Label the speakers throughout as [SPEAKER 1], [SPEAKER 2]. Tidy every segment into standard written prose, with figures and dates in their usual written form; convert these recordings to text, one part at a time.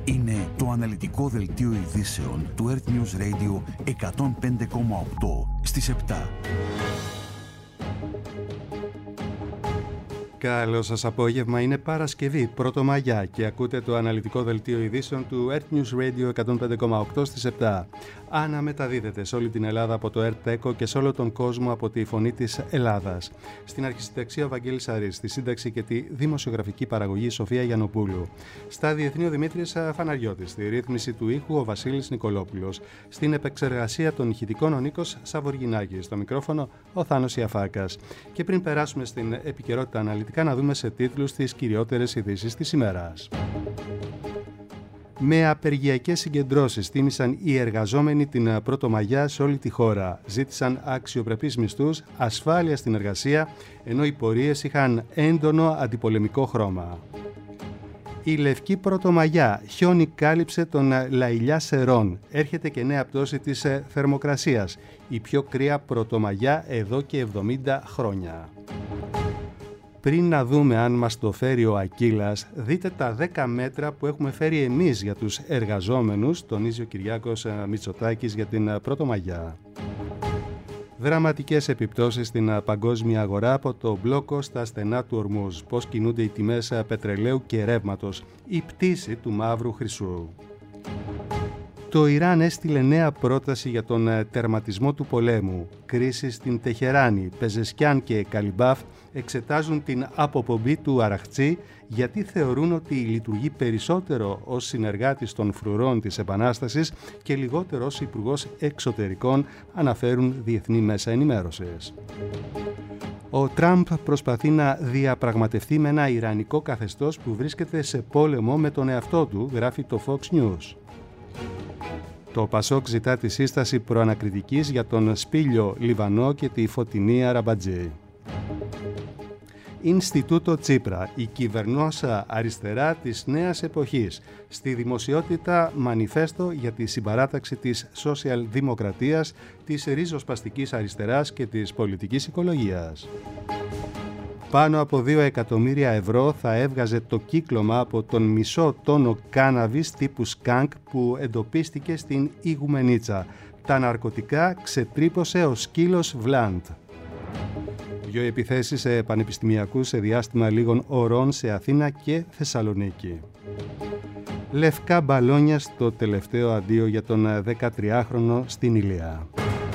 [SPEAKER 1] Είναι το αναλυτικό δελτίο ειδήσεων του Earth News Radio 105,8 στις 7.
[SPEAKER 2] Καλό σας απόγευμα, είναι Παρασκευή, Πρωτομαγιά και ακούτε το αναλυτικό δελτίο ειδήσεων του Earth News Radio 105,8 στις 7. Αναμεταδίδεται σε όλη την Ελλάδα από το Earth Echo και σε όλο τον κόσμο από τη Φωνή της Ελλάδας. Στην αρχισυνταξία ο Βαγγέλης Αρής, στη σύνταξη και τη δημοσιογραφική παραγωγή Σοφία Γιαννοπούλου. Στα διεθνή ο Δημήτρης Φαναριώτης, στη ρύθμιση του ήχου ο Βασίλης Νικολόπουλος. Στην επεξεργασία των ηχητικών ο Νίκος Σαβοργινάκης, στο μικρόφωνο ο Θάνος Ιαφάκας. Και πριν περάσουμε στην επικαιρότητα αναλυτικά, να δούμε σε τίτλους τις κυριότερες ειδήσεις της ημέρας. Με απεργιακές συγκεντρώσεις τίμησαν οι εργαζόμενοι την Πρωτομαγιά σε όλη τη χώρα. Ζήτησαν αξιοπρεπείς μισθούς, ασφάλεια στην εργασία, ενώ οι πορείες είχαν έντονο αντιπολεμικό χρώμα. Η Λευκή Πρωτομαγιά, χιόνι κάλυψε τον Λαηλιά Σερών. Έρχεται και νέα πτώση της θερμοκρασίας. Η πιο κρύα Πρωτομαγιά εδώ και 70 χρόνια. Πριν να δούμε αν μας το φέρει ο Ακύλας, δείτε τα 10 μέτρα που έχουμε φέρει εμείς για τους εργαζόμενους, τονίζει ο Κυριάκος Μητσοτάκης για την Πρωτομαγιά. Δραματικές επιπτώσεις στην παγκόσμια αγορά από το μπλόκο στα στενά του Ορμούζ. Πώς κινούνται οι τιμές πετρελαίου και ρεύματος. Η πτήση του μαύρου χρυσού. Το Ιράν έστειλε νέα πρόταση για τον τερματισμό του πολέμου. Κρίση στην Τεχεράνη, Πεζεσκιάν και Καλιμπάφ εξετάζουν την αποπομπή του Αραχτσί γιατί θεωρούν ότι λειτουργεί περισσότερο ως συνεργάτης των φρουρών της Επανάστασης και λιγότερο ως υπουργός εξωτερικών, αναφέρουν διεθνή μέσα ενημέρωσης. Ο Τραμπ προσπαθεί να διαπραγματευτεί με ένα ιρανικό καθεστώς που βρίσκεται σε πόλεμο με τον εαυτό του, γράφει το Fox News. Το Πασόκ ζητά τη σύσταση προανακριτικής για τον Σπήλιο Λιβανό και τη Φωτεινή Αραμπατζή. Ινστιτούτο Τσίπρα, η κυβερνόσα αριστερά της νέας εποχής. Στη δημοσιότητα μανιφέστο για τη συμπαράταξη της σοσιαλδημοκρατίας, της ριζοσπαστικής αριστεράς και της πολιτικής οικολογίας. Πάνω από 2 εκατομμύρια ευρώ θα έβγαζε το κύκλωμα από τον μισό τόνο κάναβης τύπου σκάνκ που εντοπίστηκε στην Ιγουμενίτσα. Τα ναρκωτικά ξετρύπωσε ο σκύλος Βλάντ. 2 επιθέσεις σε πανεπιστημιακούς σε διάστημα λίγων ωρών σε Αθήνα και Θεσσαλονίκη. Λευκά μπαλόνια στο τελευταίο αντίο για τον 13χρονο στην Ηλία.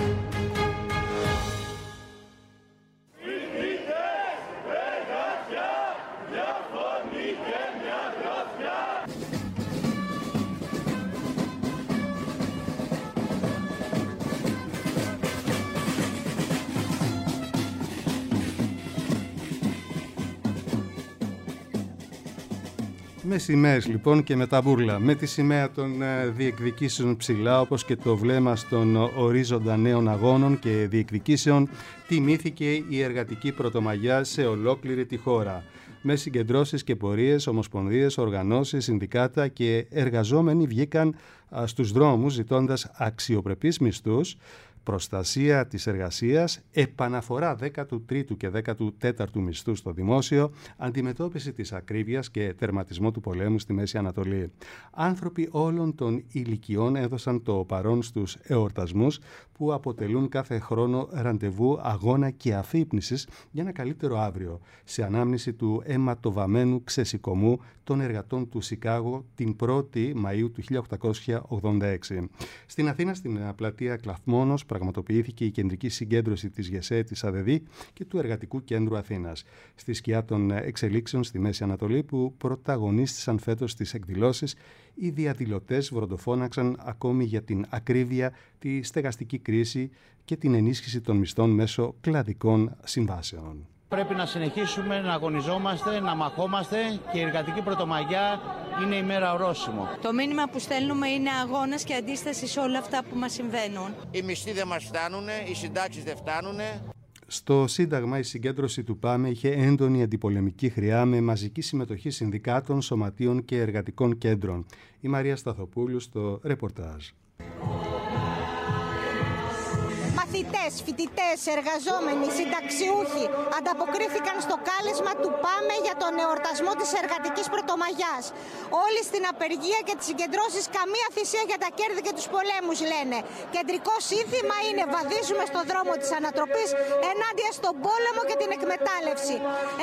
[SPEAKER 2] Με σημαίες λοιπόν και με τα μπούρλα, με τη σημαία των διεκδικήσεων ψηλά, όπως και το βλέμμα στον ορίζοντα νέων αγώνων και διεκδικήσεων, τιμήθηκε η εργατική Πρωτομαγιά σε ολόκληρη τη χώρα. Με συγκεντρώσεις και πορείες, ομοσπονδίες, οργανώσεις, συνδικάτα και εργαζόμενοι βγήκαν στους δρόμους ζητώντας αξιοπρεπείς μισθούς, προστασία της εργασίας, επαναφορά 13ου και 14ου μισθού στο δημόσιο, αντιμετώπιση της ακρίβειας και τερματισμό του πολέμου στη Μέση Ανατολή. Άνθρωποι όλων των ηλικιών έδωσαν το παρόν στους εορτασμούς που αποτελούν κάθε χρόνο ραντεβού, αγώνα και αφύπνισης για ένα καλύτερο αύριο, σε ανάμνηση του αιματοβαμμένου ξεσηκωμού των εργατών του Σικάγο την 1η Μαΐου του 1886. Στην Αθήνα, στην πλατεία Κλαθμόνος, πραγματοποιήθηκε η κεντρική συγκέντρωση της ΓΕΣΕ της ΑΔΕΔΗ και του Εργατικού Κέντρου Αθήνας. Στη σκιά των εξελίξεων στη Μέση Ανατολή που πρωταγωνίστησαν φέτος στις εκδηλώσεις, οι διαδηλωτές βροντοφώναξαν ακόμη για την ακρίβεια, τη στεγαστική κρίση και την ενίσχυση των μισθών μέσω κλαδικών συμβάσεων.
[SPEAKER 3] Πρέπει να συνεχίσουμε να αγωνιζόμαστε, να μαχόμαστε και η εργατική Πρωτομαγιά είναι η μέρα ορόσημο.
[SPEAKER 4] Το μήνυμα που στέλνουμε είναι αγώνας και αντίσταση σε όλα αυτά που μας συμβαίνουν.
[SPEAKER 5] Οι μισθοί δεν μας φτάνουν, οι συντάξεις δεν φτάνουν.
[SPEAKER 2] Στο Σύνταγμα η συγκέντρωση του ΠΑΜΕ είχε έντονη αντιπολεμική χρειά με μαζική συμμετοχή συνδικάτων, σωματείων και εργατικών κέντρων. Η Μαρία Σταθοπούλου στο ρεπορτάζ.
[SPEAKER 6] Μαθητές, φοιτητές, εργαζόμενοι, συνταξιούχοι ανταποκρίθηκαν στο κάλεσμα του Πάμε για τον εορτασμό της Εργατικής Πρωτομαγιάς. Όλοι στην απεργία και τις συγκεντρώσεις, καμία θυσία για τα κέρδη και τους πολέμους, λένε. Κεντρικό σύνθημα είναι «Βαδίζουμε στο δρόμο της ανατροπής ενάντια στον πόλεμο και την εκμετάλλευση».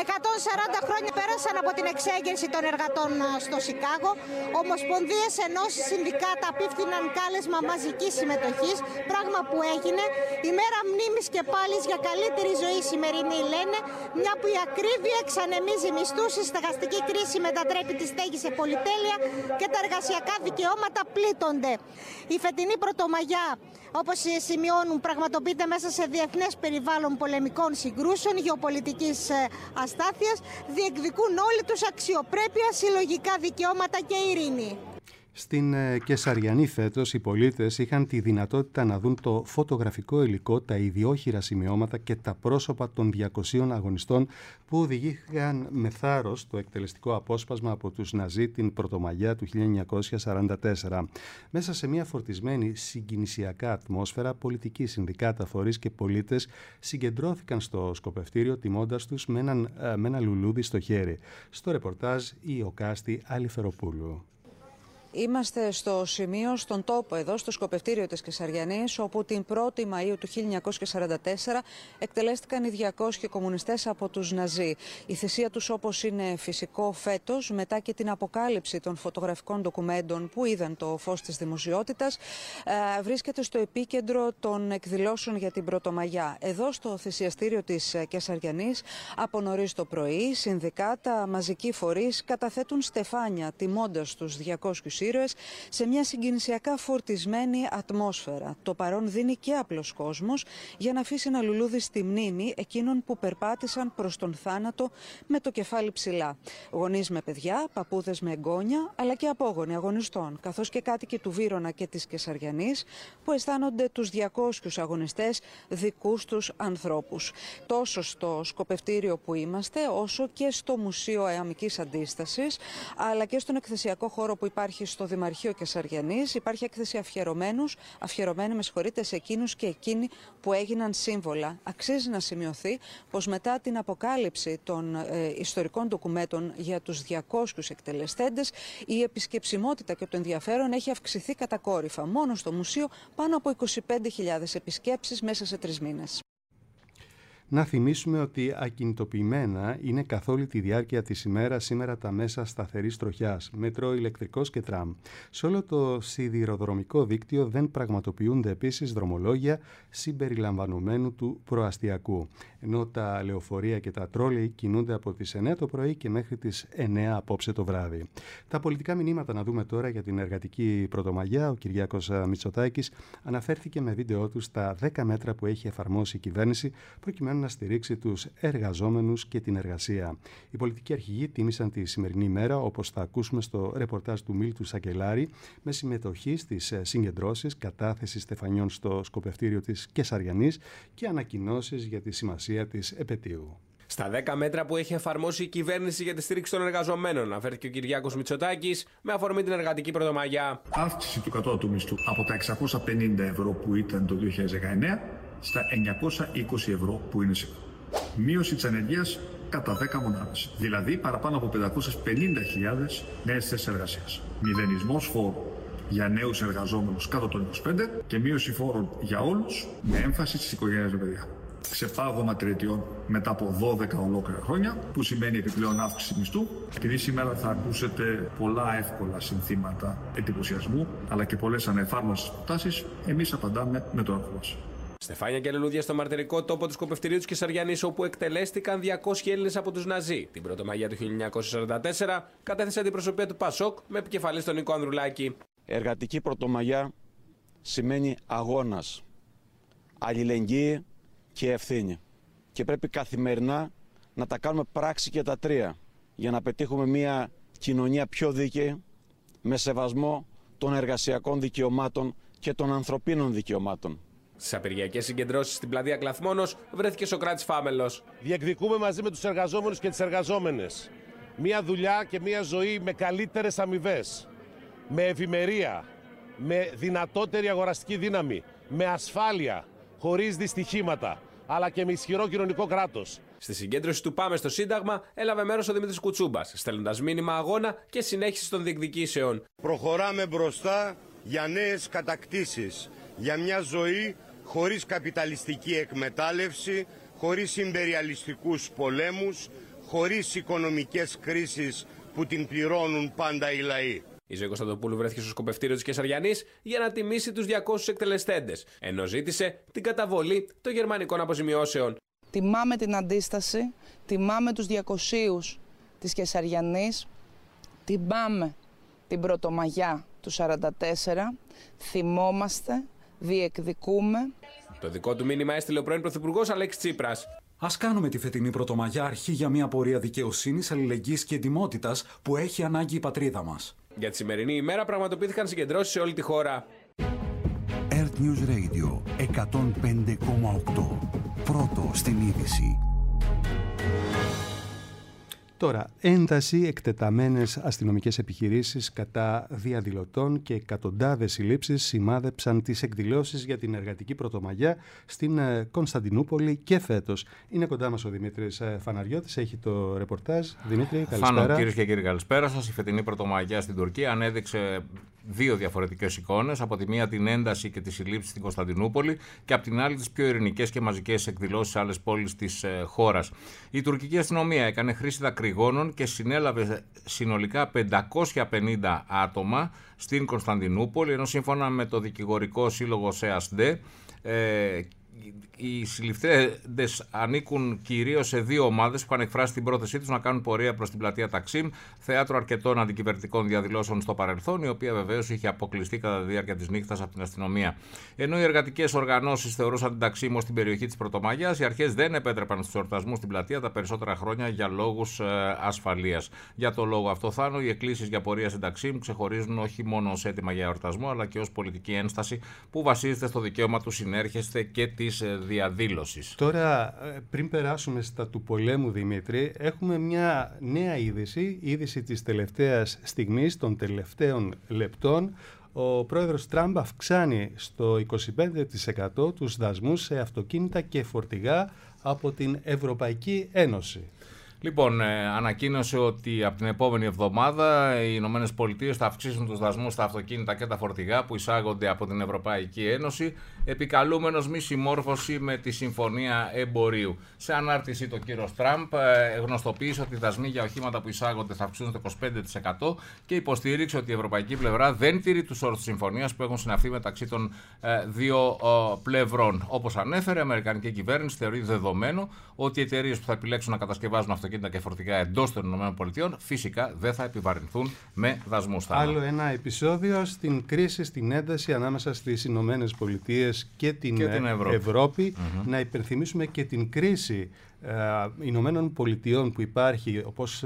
[SPEAKER 6] 140 χρόνια πέρασαν από την εξέγερση των εργατών στο Σικάγο. Ομοσπονδίες, ενώσεις, συνδικάτα απίφθηναν κάλεσμα μαζικής συμμετοχής, πράγμα που έγινε. Η μέρα μνήμης και πάλης για καλύτερη ζωή σημερινή, λένε, μια που η ακρίβεια εξανεμίζει μισθούς, η στεγαστική κρίση μετατρέπει τη στέγη σε πολυτέλεια και τα εργασιακά δικαιώματα πλήττονται. Η φετινή Πρωτομαγιά, όπως σημειώνουν, πραγματοποιείται μέσα σε διεθνές περιβάλλον πολεμικών συγκρούσεων, γεωπολιτικής αστάθειας. Διεκδικούν όλοι τους αξιοπρέπεια, συλλογικά δικαιώματα και ειρήνη.
[SPEAKER 2] Στην Κεσαριανή φέτος οι πολίτες είχαν τη δυνατότητα να δουν το φωτογραφικό υλικό, τα ιδιόχειρα σημειώματα και τα πρόσωπα των 200 αγωνιστών που οδηγήθηκαν με θάρρος το εκτελεστικό απόσπασμα από τους Ναζί την Πρωτομαγιά του 1944. Μέσα σε μια φορτισμένη συγκινησιακά ατμόσφαιρα, πολιτικοί, συνδικάτα, φορείς και πολίτες συγκεντρώθηκαν στο σκοπευτήριο τιμώντας τους με ένα λουλούδι στο χέρι. Στο ρεπορτάζ η Οκάστη Αλιφεροπούλου.
[SPEAKER 7] Είμαστε στο σημείο, στον τόπο εδώ, στο σκοπευτήριο της Κεσαριανής, όπου την 1η Μαΐου του 1944 εκτελέστηκαν οι 200 κομμουνιστές από τους Ναζί. Η θυσία τους, όπως είναι φυσικό φέτος, μετά και την αποκάλυψη των φωτογραφικών ντοκουμέντων που είδαν το φως της δημοσιότητας, βρίσκεται στο επίκεντρο των εκδηλώσεων για την Πρωτομαγιά. Εδώ στο θυσιαστήριο της Κεσαριανής, από νωρίς το πρωί, συνδικάτα, μαζικοί φορείς καταθέτουν στεφάνια τιμώντας τους 200 ήρωες σε μια συγκινησιακά φορτισμένη ατμόσφαιρα. Το παρόν δίνει και απλός κόσμος για να αφήσει ένα λουλούδι στη μνήμη εκείνων που περπάτησαν προς τον θάνατο με το κεφάλι ψηλά. Γονείς με παιδιά, παππούδες με εγγόνια, αλλά και απόγονοι αγωνιστών, καθώς και κάτοικοι του Βύρωνα και της Κεσαριανής που αισθάνονται τους 200 αγωνιστές δικούς τους ανθρώπους. Τόσο στο σκοπευτήριο που είμαστε, όσο και στο Μουσείο Αιαμικής Αντίστασης, αλλά και στον εκθεσιακό χώρο που υπάρχει στο Δημαρχείο Κεσαριανής. Υπάρχει έκθεση αφιερωμένη σε εκείνους και εκείνοι που έγιναν σύμβολα. Αξίζει να σημειωθεί πως μετά την αποκάλυψη των ιστορικών ντοκουμέντων για τους 200 εκτελεστέντες, η επισκεψιμότητα και το ενδιαφέρον έχει αυξηθεί κατακόρυφα. Μόνο στο μουσείο πάνω από 25.000 επισκέψεις μέσα σε 3 μήνες.
[SPEAKER 2] Να θυμίσουμε ότι ακινητοποιημένα είναι καθ' όλη τη διάρκεια της ημέρας σήμερα τα μέσα σταθερής τροχιάς, μέτρο, ηλεκτρικός και τραμ. Σε όλο το σιδηροδρομικό δίκτυο δεν πραγματοποιούνται επίσης δρομολόγια συμπεριλαμβανομένου του προαστιακού, ενώ τα λεωφορεία και τα τρόλεϊ κινούνται από τις 9 το πρωί και μέχρι τις 9 απόψε το βράδυ. Τα πολιτικά μηνύματα να δούμε τώρα για την Εργατική Πρωτομαγιά. Ο Κυριάκος Μητσοτάκης αναφέρθηκε με βίντεο του στα 10 μέτρα που έχει εφαρμόσει η κυβέρνηση προκειμένου να στηρίξει τους εργαζόμενους και την εργασία. Οι πολιτικοί αρχηγοί τίμησαν τη σημερινή μέρα, όπως θα ακούσουμε στο ρεπορτάζ του Μίλτου Σακελάρη, με συμμετοχή στις συγκεντρώσεις, κατάθεση στεφανιών στο σκοπευτήριο της Κεσαριανής και ανακοινώσεις για τη σημασία της επετείου.
[SPEAKER 8] Στα 10 μέτρα που έχει εφαρμόσει η κυβέρνηση για τη στήριξη των εργαζομένων, αναφέρθηκε ο Κυριάκος Μητσοτάκης με αφορμή την Εργατική Πρωτομαγιά.
[SPEAKER 9] Αύξηση του κατώτατου μισθού από τα 650 ευρώ που ήταν το 2019 στα 920 ευρώ που είναι σήμερα. Μείωση της ανεργίας κατά 10 μονάδες, δηλαδή παραπάνω από 550.000 νέες θέσεις εργασίας. Μηδενισμός φόρου για νέους εργαζόμενους κάτω των 25 και μείωση φόρων για όλους με έμφαση στις οικογένειες με παιδιά. Ξεπάγωμα τριετιών μετά από 12 ολόκληρα χρόνια, που σημαίνει επιπλέον αύξηση μισθού. Επειδή σήμερα θα ακούσετε πολλά εύκολα συνθήματα εντυπωσιασμού, αλλά και πολλές ανεφάρμοσες προτάσεις, εμείς απαντάμε με το έργο μας.
[SPEAKER 8] Στεφάνια και λουλούδια στο μαρτυρικό τόπο του σκοπευτηρίου της Κεσαριανής, όπου εκτελέστηκαν 200 Έλληνες από τους Ναζί. Την Πρωτομαγιά του 1944 κατέθεσε αντιπροσωπεία του Πασόκ με επικεφαλής τον Νίκο Ανδρουλάκη.
[SPEAKER 10] Εργατική Πρωτομαγιά σημαίνει αγώνας, αλληλεγγύη και ευθύνη. Και πρέπει καθημερινά να τα κάνουμε πράξη και τα τρία για να πετύχουμε μια κοινωνία πιο δίκαιη, με σεβασμό των εργασιακών δικαιωμάτων και των ανθρωπίνων δικαιωμάτων.
[SPEAKER 8] Στις απεργιακές συγκεντρώσεις στην πλατεία Κλαθμόνος βρέθηκε Σωκράτης Φάμελος.
[SPEAKER 11] Διεκδικούμε μαζί με τους εργαζόμενους και τις εργαζόμενες μια δουλειά και μια ζωή με καλύτερες αμοιβές, με ευημερία, με δυνατότερη αγοραστική δύναμη, με ασφάλεια, χωρίς δυστυχήματα, αλλά και με ισχυρό κοινωνικό κράτος.
[SPEAKER 8] Στη συγκέντρωση του Πάμε στο Σύνταγμα έλαβε μέρος ο Δημήτρης Κουτσούμπας, στέλνοντας μήνυμα αγώνα και συνέχιση των διεκδικήσεων.
[SPEAKER 12] Προχωράμε μπροστά για νέες κατακτήσεις, για μια ζωή χωρίς καπιταλιστική εκμετάλλευση, χωρίς ιμπεριαλιστικούς πολέμους, χωρίς οικονομικές κρίσεις που την πληρώνουν πάντα οι λαοί.
[SPEAKER 8] Η Ζωή Κωνσταντοπούλου βρέθηκε στο σκοπευτήριο της Κεσαριανής για να τιμήσει τους 200 εκτελεστέντες, ενώ ζήτησε την καταβολή των γερμανικών αποζημιώσεων.
[SPEAKER 13] Τιμάμε την αντίσταση, τιμάμε τους 200 της Κεσαριανής, τιμάμε την Πρωτομαγιά του 44, θυμόμαστε, διεκδικούμε.
[SPEAKER 8] Το δικό του μήνυμα έστειλε ο πρώην Πρωθυπουργός Αλέξης Τσίπρας.
[SPEAKER 14] Ας κάνουμε τη φετινή Πρωτομαγιά αρχή για μια πορεία δικαιοσύνης, αλληλεγγύης και εντιμότητας που έχει ανάγκη η πατρίδα μας.
[SPEAKER 8] Για τη σημερινή ημέρα πραγματοποιήθηκαν συγκεντρώσεις σε όλη τη χώρα.
[SPEAKER 1] Earth News Radio 105,8. Πρώτο στην είδηση.
[SPEAKER 2] Τώρα, ένταση, εκτεταμένες αστυνομικές επιχειρήσεις κατά διαδηλωτών και εκατοντάδες συλλήψεις σημάδεψαν τις εκδηλώσεις για την εργατική Πρωτομαγιά στην Κωνσταντινούπολη και φέτος. Είναι κοντά μας ο Δημήτρης Φαναριώτης, έχει το ρεπορτάζ. Δημήτρη, καλησπέρα.
[SPEAKER 15] Φάνο, κυρίες και κύριοι, καλησπέρα σας. Η φετινή Πρωτομαγιά στην Τουρκία ανέδειξε δύο διαφορετικές εικόνες. Από τη μία την ένταση και τις συλλήψεις στην Κωνσταντινούπολη και από την άλλη τις πιο ειρηνικές και μαζικές εκδηλώσεις σε άλλες πόλεις της χώρας. Η τουρκική αστυνομία έκανε χρήση δακρυγόνων και συνέλαβε συνολικά 550 άτομα στην Κωνσταντινούπολη, ενώ σύμφωνα με το δικηγορικό σύλλογο ΣΕΑΣΔΕ, οι συλληφθέντες ανήκουν κυρίως σε δύο ομάδες που είχαν εκφράσει την πρόθεσή τους να κάνουν πορεία προς την πλατεία Ταξίμ, θέατρο αρκετών αντικυβερνητικών διαδηλώσεων στο παρελθόν, η οποία βεβαίως είχε αποκλειστεί κατά τη διάρκεια της νύχτας από την αστυνομία. Ενώ οι εργατικές οργανώσεις θεωρούσαν την Ταξίμ ως την περιοχή της Πρωτομαγιάς, οι αρχές δεν επέτρεπαν στους εορτασμούς στην πλατεία τα περισσότερα χρόνια για λόγους ασφαλείας. Για το λόγο αυτό, Θάνο, οι εκκλήσεις για πορεία στην Ταξίμ ξεχωρίζουν όχι μόνο ως αίτημα για εορτασμό, αλλά και ως πολιτική ένσταση που βασίζεται στο δικαίωμα του συνέρχεστε και της διαδήλωσης.
[SPEAKER 2] Τώρα, πριν περάσουμε στα του πολέμου, Δημήτρη, έχουμε μια νέα είδηση της τελευταίας στιγμής, των τελευταίων λεπτών. Ο πρόεδρος Τραμπ αυξάνει στο 25% τους δασμούς σε αυτοκίνητα και φορτηγά από την Ευρωπαϊκή Ένωση.
[SPEAKER 15] Λοιπόν, ανακοίνωσε ότι από την επόμενη εβδομάδα οι Ηνωμένες Πολιτείες θα αυξήσουν τους δασμούς στα αυτοκίνητα και τα φορτηγά που εισάγονται από την Ευρωπαϊκή Ένωση, επικαλούμενος μη συμμόρφωση με τη Συμφωνία Εμπορίου. Σε ανάρτηση, το κύριος Τραμπ γνωστοποίησε ότι οι δασμοί για οχήματα που εισάγονται θα αυξήσουν το 25% και υποστήριξε ότι η ευρωπαϊκή πλευρά δεν τηρεί τους όρους της συμφωνίας που έχουν συναυθεί μεταξύ των δύο πλευρών. Όπως ανέφερε, η Αμερικανική κυβέρνηση θεωρεί δεδομένο ότι οι εταιρείες που θα επιλέξουν να κατασκευάζουν αυτοκίνητα και φορτηγά εντός των ΗΠΑ φυσικά δεν θα επιβαρυνθούν με δασμούς.
[SPEAKER 2] Άλλο ένα επεισόδιο στην κρίση, στην ένταση ανάμεσα στις ΗΠΑ και την Ευρώπη. Να υπενθυμίσουμε και την κρίση Ηνωμένων Πολιτειών που υπάρχει, όπως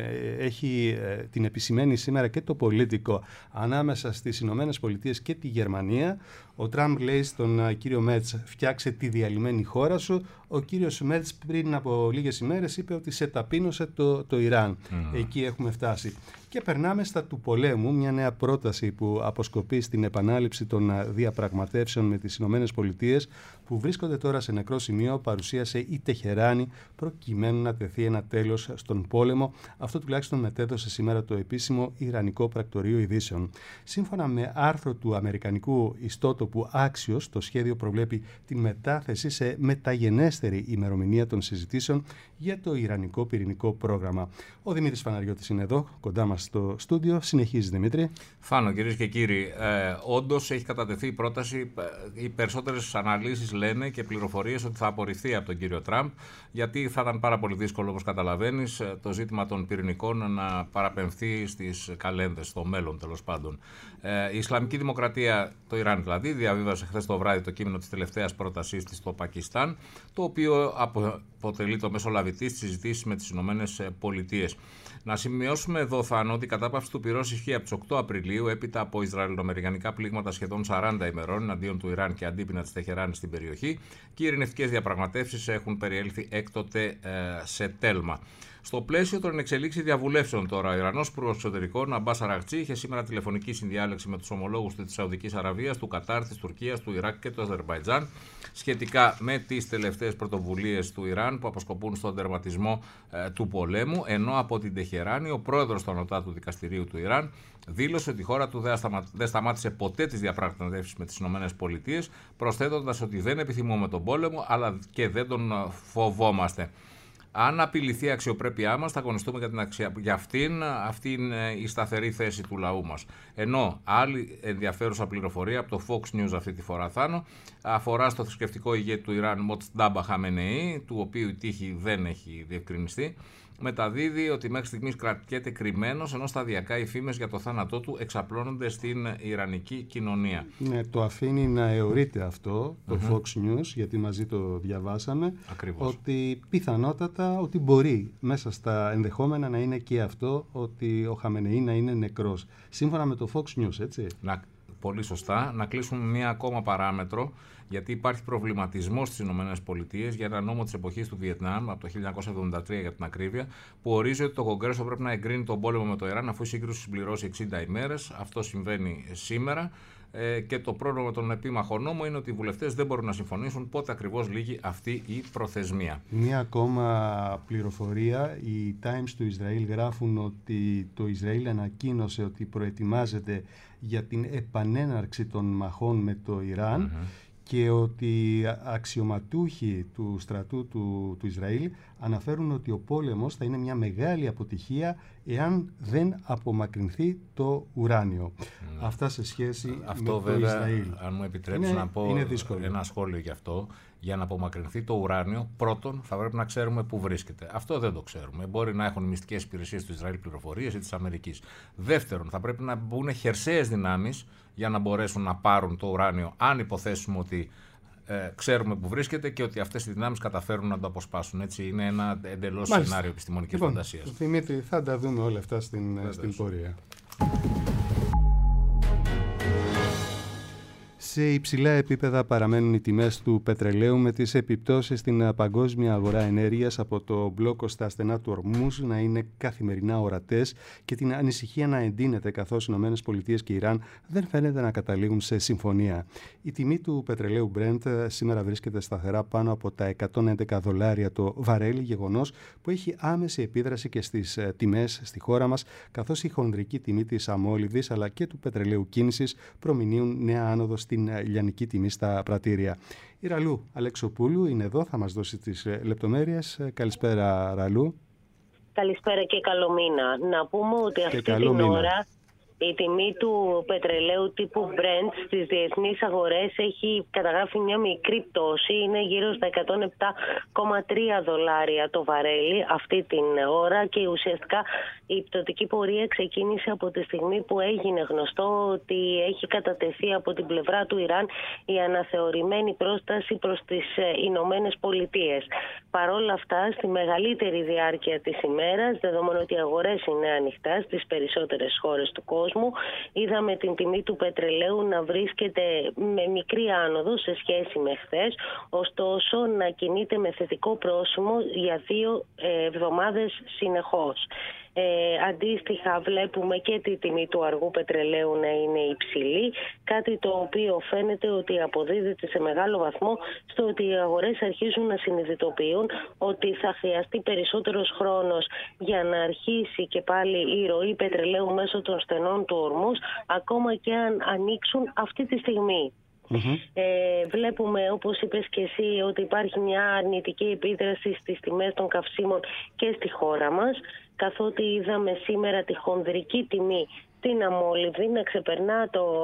[SPEAKER 2] έχει την επισημαίνει σήμερα και το Πολίτικο, ανάμεσα στις Ηνωμένες Πολιτείες και τη Γερμανία. Ο Τραμπ λέει στον κύριο Μέτς, φτιάξε τη διαλυμένη χώρα σου. Ο κύριος Μέτς πριν από λίγες ημέρες είπε ότι σε ταπείνωσε το Ιράν. Εκεί έχουμε φτάσει. Και περνάμε στα του πολέμου, μια νέα πρόταση που αποσκοπεί στην επανάληψη των διαπραγματεύσεων με τις Ηνωμένες Πολιτείες, που βρίσκονται τώρα σε νεκρό σημείο, παρουσίασε η Τεχεράνη προκειμένου να τεθεί ένα τέλος στον πόλεμο. Αυτό τουλάχιστον μετέδωσε σήμερα το επίσημο Ιρανικό Πρακτορείο Ειδήσεων. Σύμφωνα με άρθρο του αμερικανικού ιστότοπου Axios, το σχέδιο προβλέπει την μετάθεση σε μεταγενέστερη ημερομηνία των συζητήσεων για το Ιρανικό πυρηνικό πρόγραμμα. Ο Δημήτρης Φαναριώτης είναι εδώ, κοντά μας στο στούντιο. Συνεχίζει, Δημήτρη.
[SPEAKER 15] Φάνο, κυρίες και κύριοι, όντως έχει κατατεθεί η πρόταση. Οι περισσότερες αναλύσεις λένε και πληροφορίες ότι θα απορριφθεί από τον κύριο Τραμπ, γιατί θα ήταν πάρα πολύ δύσκολο, όπως καταλαβαίνεις, το ζήτημα των πυρηνικών να παραπεμφθεί στις καλένδες, στο μέλλον τέλος πάντων. Η Ισλαμική Δημοκρατία, το Ιράν δηλαδή, διαβίβασε χθες το βράδυ το κείμενο της τελευταίας πρότασής της στο Πακιστάν, το οποίο αποτελεί το μεσολαβητή στις συζητήσεις με τις Ηνωμένες Πολιτείες. Να σημειώσουμε εδώ, Θάνο, ότι η κατάπαυση του πυρός ισχύει από τις 8 Απριλίου, έπειτα από ισραηλοαμερικανικά πλήγματα σχεδόν 40 ημερών εναντίον του Ιράν και αντίπεινα της Τεχεράνης στην περιοχή, και οι ειρηνευτικές διαπραγματεύσεις έχουν περιέλθει έκτοτε σε τέλμα. Στο πλαίσιο των εξελίξεων διαβουλεύσεων τώρα, ο Ιρανός Υπουργός Εξωτερικών, Αμπάς Αραγτσί, είχε σήμερα τηλεφωνική συνδιάλεξη με τους ομολόγους της Σαουδικής Αραβίας, του Κατάρ, της Τουρκίας, του Ιράκ και του Αζερμπαϊτζάν σχετικά με τις τελευταίες πρωτοβουλίες του Ιράν που αποσκοπούν στον τερματισμό του πολέμου, ενώ από την Τεχεράνη ο πρόεδρος του Ανωτάτου Δικαστηρίου του Ιράν δήλωσε ότι η χώρα του δεν σταμάτησε ποτέ τις διαπραγματεύσεις με τις ΗΠΑ, προσθέτοντας ότι δεν επιθυμούμε τον πόλεμο αλλά και δεν τον φοβόμαστε. Αν απειληθεί η αξιοπρέπειά μας, θα αγωνιστούμε για αυτήν. Αυτή είναι η σταθερή θέση του λαού μας. Ενώ άλλη ενδιαφέρουσα πληροφορία από το Fox News αυτή τη φορά, Θάνο, αφορά στο θρησκευτικό ηγέτη του Ιράν, Μοτζτάμπα Χαμενεή, του οποίου η τύχη δεν έχει διευκρινιστεί, μεταδίδει ότι μέχρι στιγμής κρατιέται κρυμμένος, ενώ σταδιακά οι φήμες για το θάνατό του εξαπλώνονται στην ιρανική κοινωνία.
[SPEAKER 2] Ναι, το αφήνει να αιωρείται αυτό το Fox News, γιατί μαζί το διαβάσαμε.
[SPEAKER 15] Ακριβώς.
[SPEAKER 2] Ότι πιθανότατα ότι μπορεί μέσα στα ενδεχόμενα να είναι και αυτό, ότι ο Χαμενεή να είναι νεκρός. Σύμφωνα με το Fox News, έτσι.
[SPEAKER 15] Πολύ σωστά. Να κλείσουμε μία ακόμα παράμετρο, γιατί υπάρχει προβληματισμός στις ΗΠΑ για ένα νόμο της εποχής του Βιετνάμ, από το 1973 για την ακρίβεια, που ορίζει ότι το Κογκρέσο πρέπει να εγκρίνει τον πόλεμο με το Ιράν αφού η σύγκρουση συμπληρώσει 60 ημέρες. Αυτό συμβαίνει σήμερα. Και το πρόβλημα με τον επίμαχο νόμο είναι ότι οι βουλευτές δεν μπορούν να συμφωνήσουν πότε ακριβώς λήγει αυτή η προθεσμία.
[SPEAKER 2] Μία ακόμα πληροφορία. Οι Times του Ισραήλ γράφουν ότι το Ισραήλ ανακοίνωσε ότι προετοιμάζεται για την επανέναρξη των μαχών με το Ιράν και ότι αξιωματούχοι του στρατού του Ισραήλ αναφέρουν ότι ο πόλεμος θα είναι μια μεγάλη αποτυχία εάν δεν απομακρυνθεί το ουράνιο. Αυτά σε σχέση
[SPEAKER 15] αυτό
[SPEAKER 2] με
[SPEAKER 15] βέβαια,
[SPEAKER 2] το Ισραήλ.
[SPEAKER 15] Αν μου επιτρέψει να πω ένα σχόλιο γι' αυτό. Για να απομακρυνθεί το ουράνιο, πρώτον θα πρέπει να ξέρουμε πού βρίσκεται. Αυτό δεν το ξέρουμε. Μπορεί να έχουν μυστικές υπηρεσίες του Ισραήλ πληροφορίες ή της Αμερικής. Δεύτερον, θα πρέπει να μπουν χερσαίες δυνάμεις για να μπορέσουν να πάρουν το ουράνιο, αν υποθέσουμε ότι ξέρουμε που βρίσκεται και ότι αυτές οι δυνάμεις καταφέρουν να το αποσπάσουν. Έτσι, είναι ένα εντελώς σενάριο επιστημονικής φαντασίας.
[SPEAKER 2] Δημήτρη, θα τα δούμε όλα αυτά στην πορεία. Σε υψηλά επίπεδα παραμένουν οι τιμές του πετρελαίου, με τις επιπτώσεις στην παγκόσμια αγορά ενέργειας από το μπλόκο στα στενά του Ορμούζ να είναι καθημερινά ορατές και την ανησυχία να εντείνεται, καθώς οι ΗΠΑ και Ιράν δεν φαίνεται να καταλήγουν σε συμφωνία. Η τιμή του πετρελαίου Brent σήμερα βρίσκεται σταθερά πάνω από τα $111 το βαρέλι, γεγονός που έχει άμεση επίδραση και στις τιμές στη χώρα μας, καθώς η χονδρική τιμή της αμόλυβδης αλλά και του πετρελαίου κίνησης προμηνύουν νέα άνοδο στην λιανική τιμή στα πρατήρια. Η Ραλού Αλεξοπούλου είναι εδώ, θα μας δώσει τις λεπτομέρειες. Καλησπέρα, Ραλού.
[SPEAKER 16] Καλησπέρα και καλό μήνα. Να πούμε ότι αυτή την ώρα η τιμή του πετρελαίου τύπου Brent στις διεθνείς αγορές έχει καταγράφει μια μικρή πτώση. Είναι γύρω στα $107,3 το βαρέλι αυτή την ώρα και ουσιαστικά η πτωτική πορεία ξεκίνησε από τη στιγμή που έγινε γνωστό ότι έχει κατατεθεί από την πλευρά του Ιράν η αναθεωρημένη πρόσταση προς τις Ηνωμένες Πολιτείες. Παρόλα αυτά, στη μεγαλύτερη διάρκεια της ημέρας, δεδομένου ότι οι αγορές είναι ανοιχτά στις περισσότερες χώρες του κόσμου, είδαμε την τιμή του πετρελαίου να βρίσκεται με μικρή άνοδο σε σχέση με χθες, ωστόσο να κινείται με θετικό πρόσημο για 2 εβδομάδες συνεχώς. Αντίστοιχα βλέπουμε και τη τιμή του αργού πετρελαίου να είναι υψηλή, κάτι το οποίο φαίνεται ότι αποδίδεται σε μεγάλο βαθμό στο ότι οι αγορές αρχίζουν να συνειδητοποιούν ότι θα χρειαστεί περισσότερος χρόνος για να αρχίσει και πάλι η ροή πετρελαίου μέσω των στενών του Ορμούζ, ακόμα και αν ανοίξουν αυτή τη στιγμή. Βλέπουμε, όπως είπες και εσύ, ότι υπάρχει μια αρνητική επίδραση στις τιμές των καυσίμων και στη χώρα μας, καθότι είδαμε σήμερα τη χονδρική τιμή την αμόλυβδη να ξεπερνά το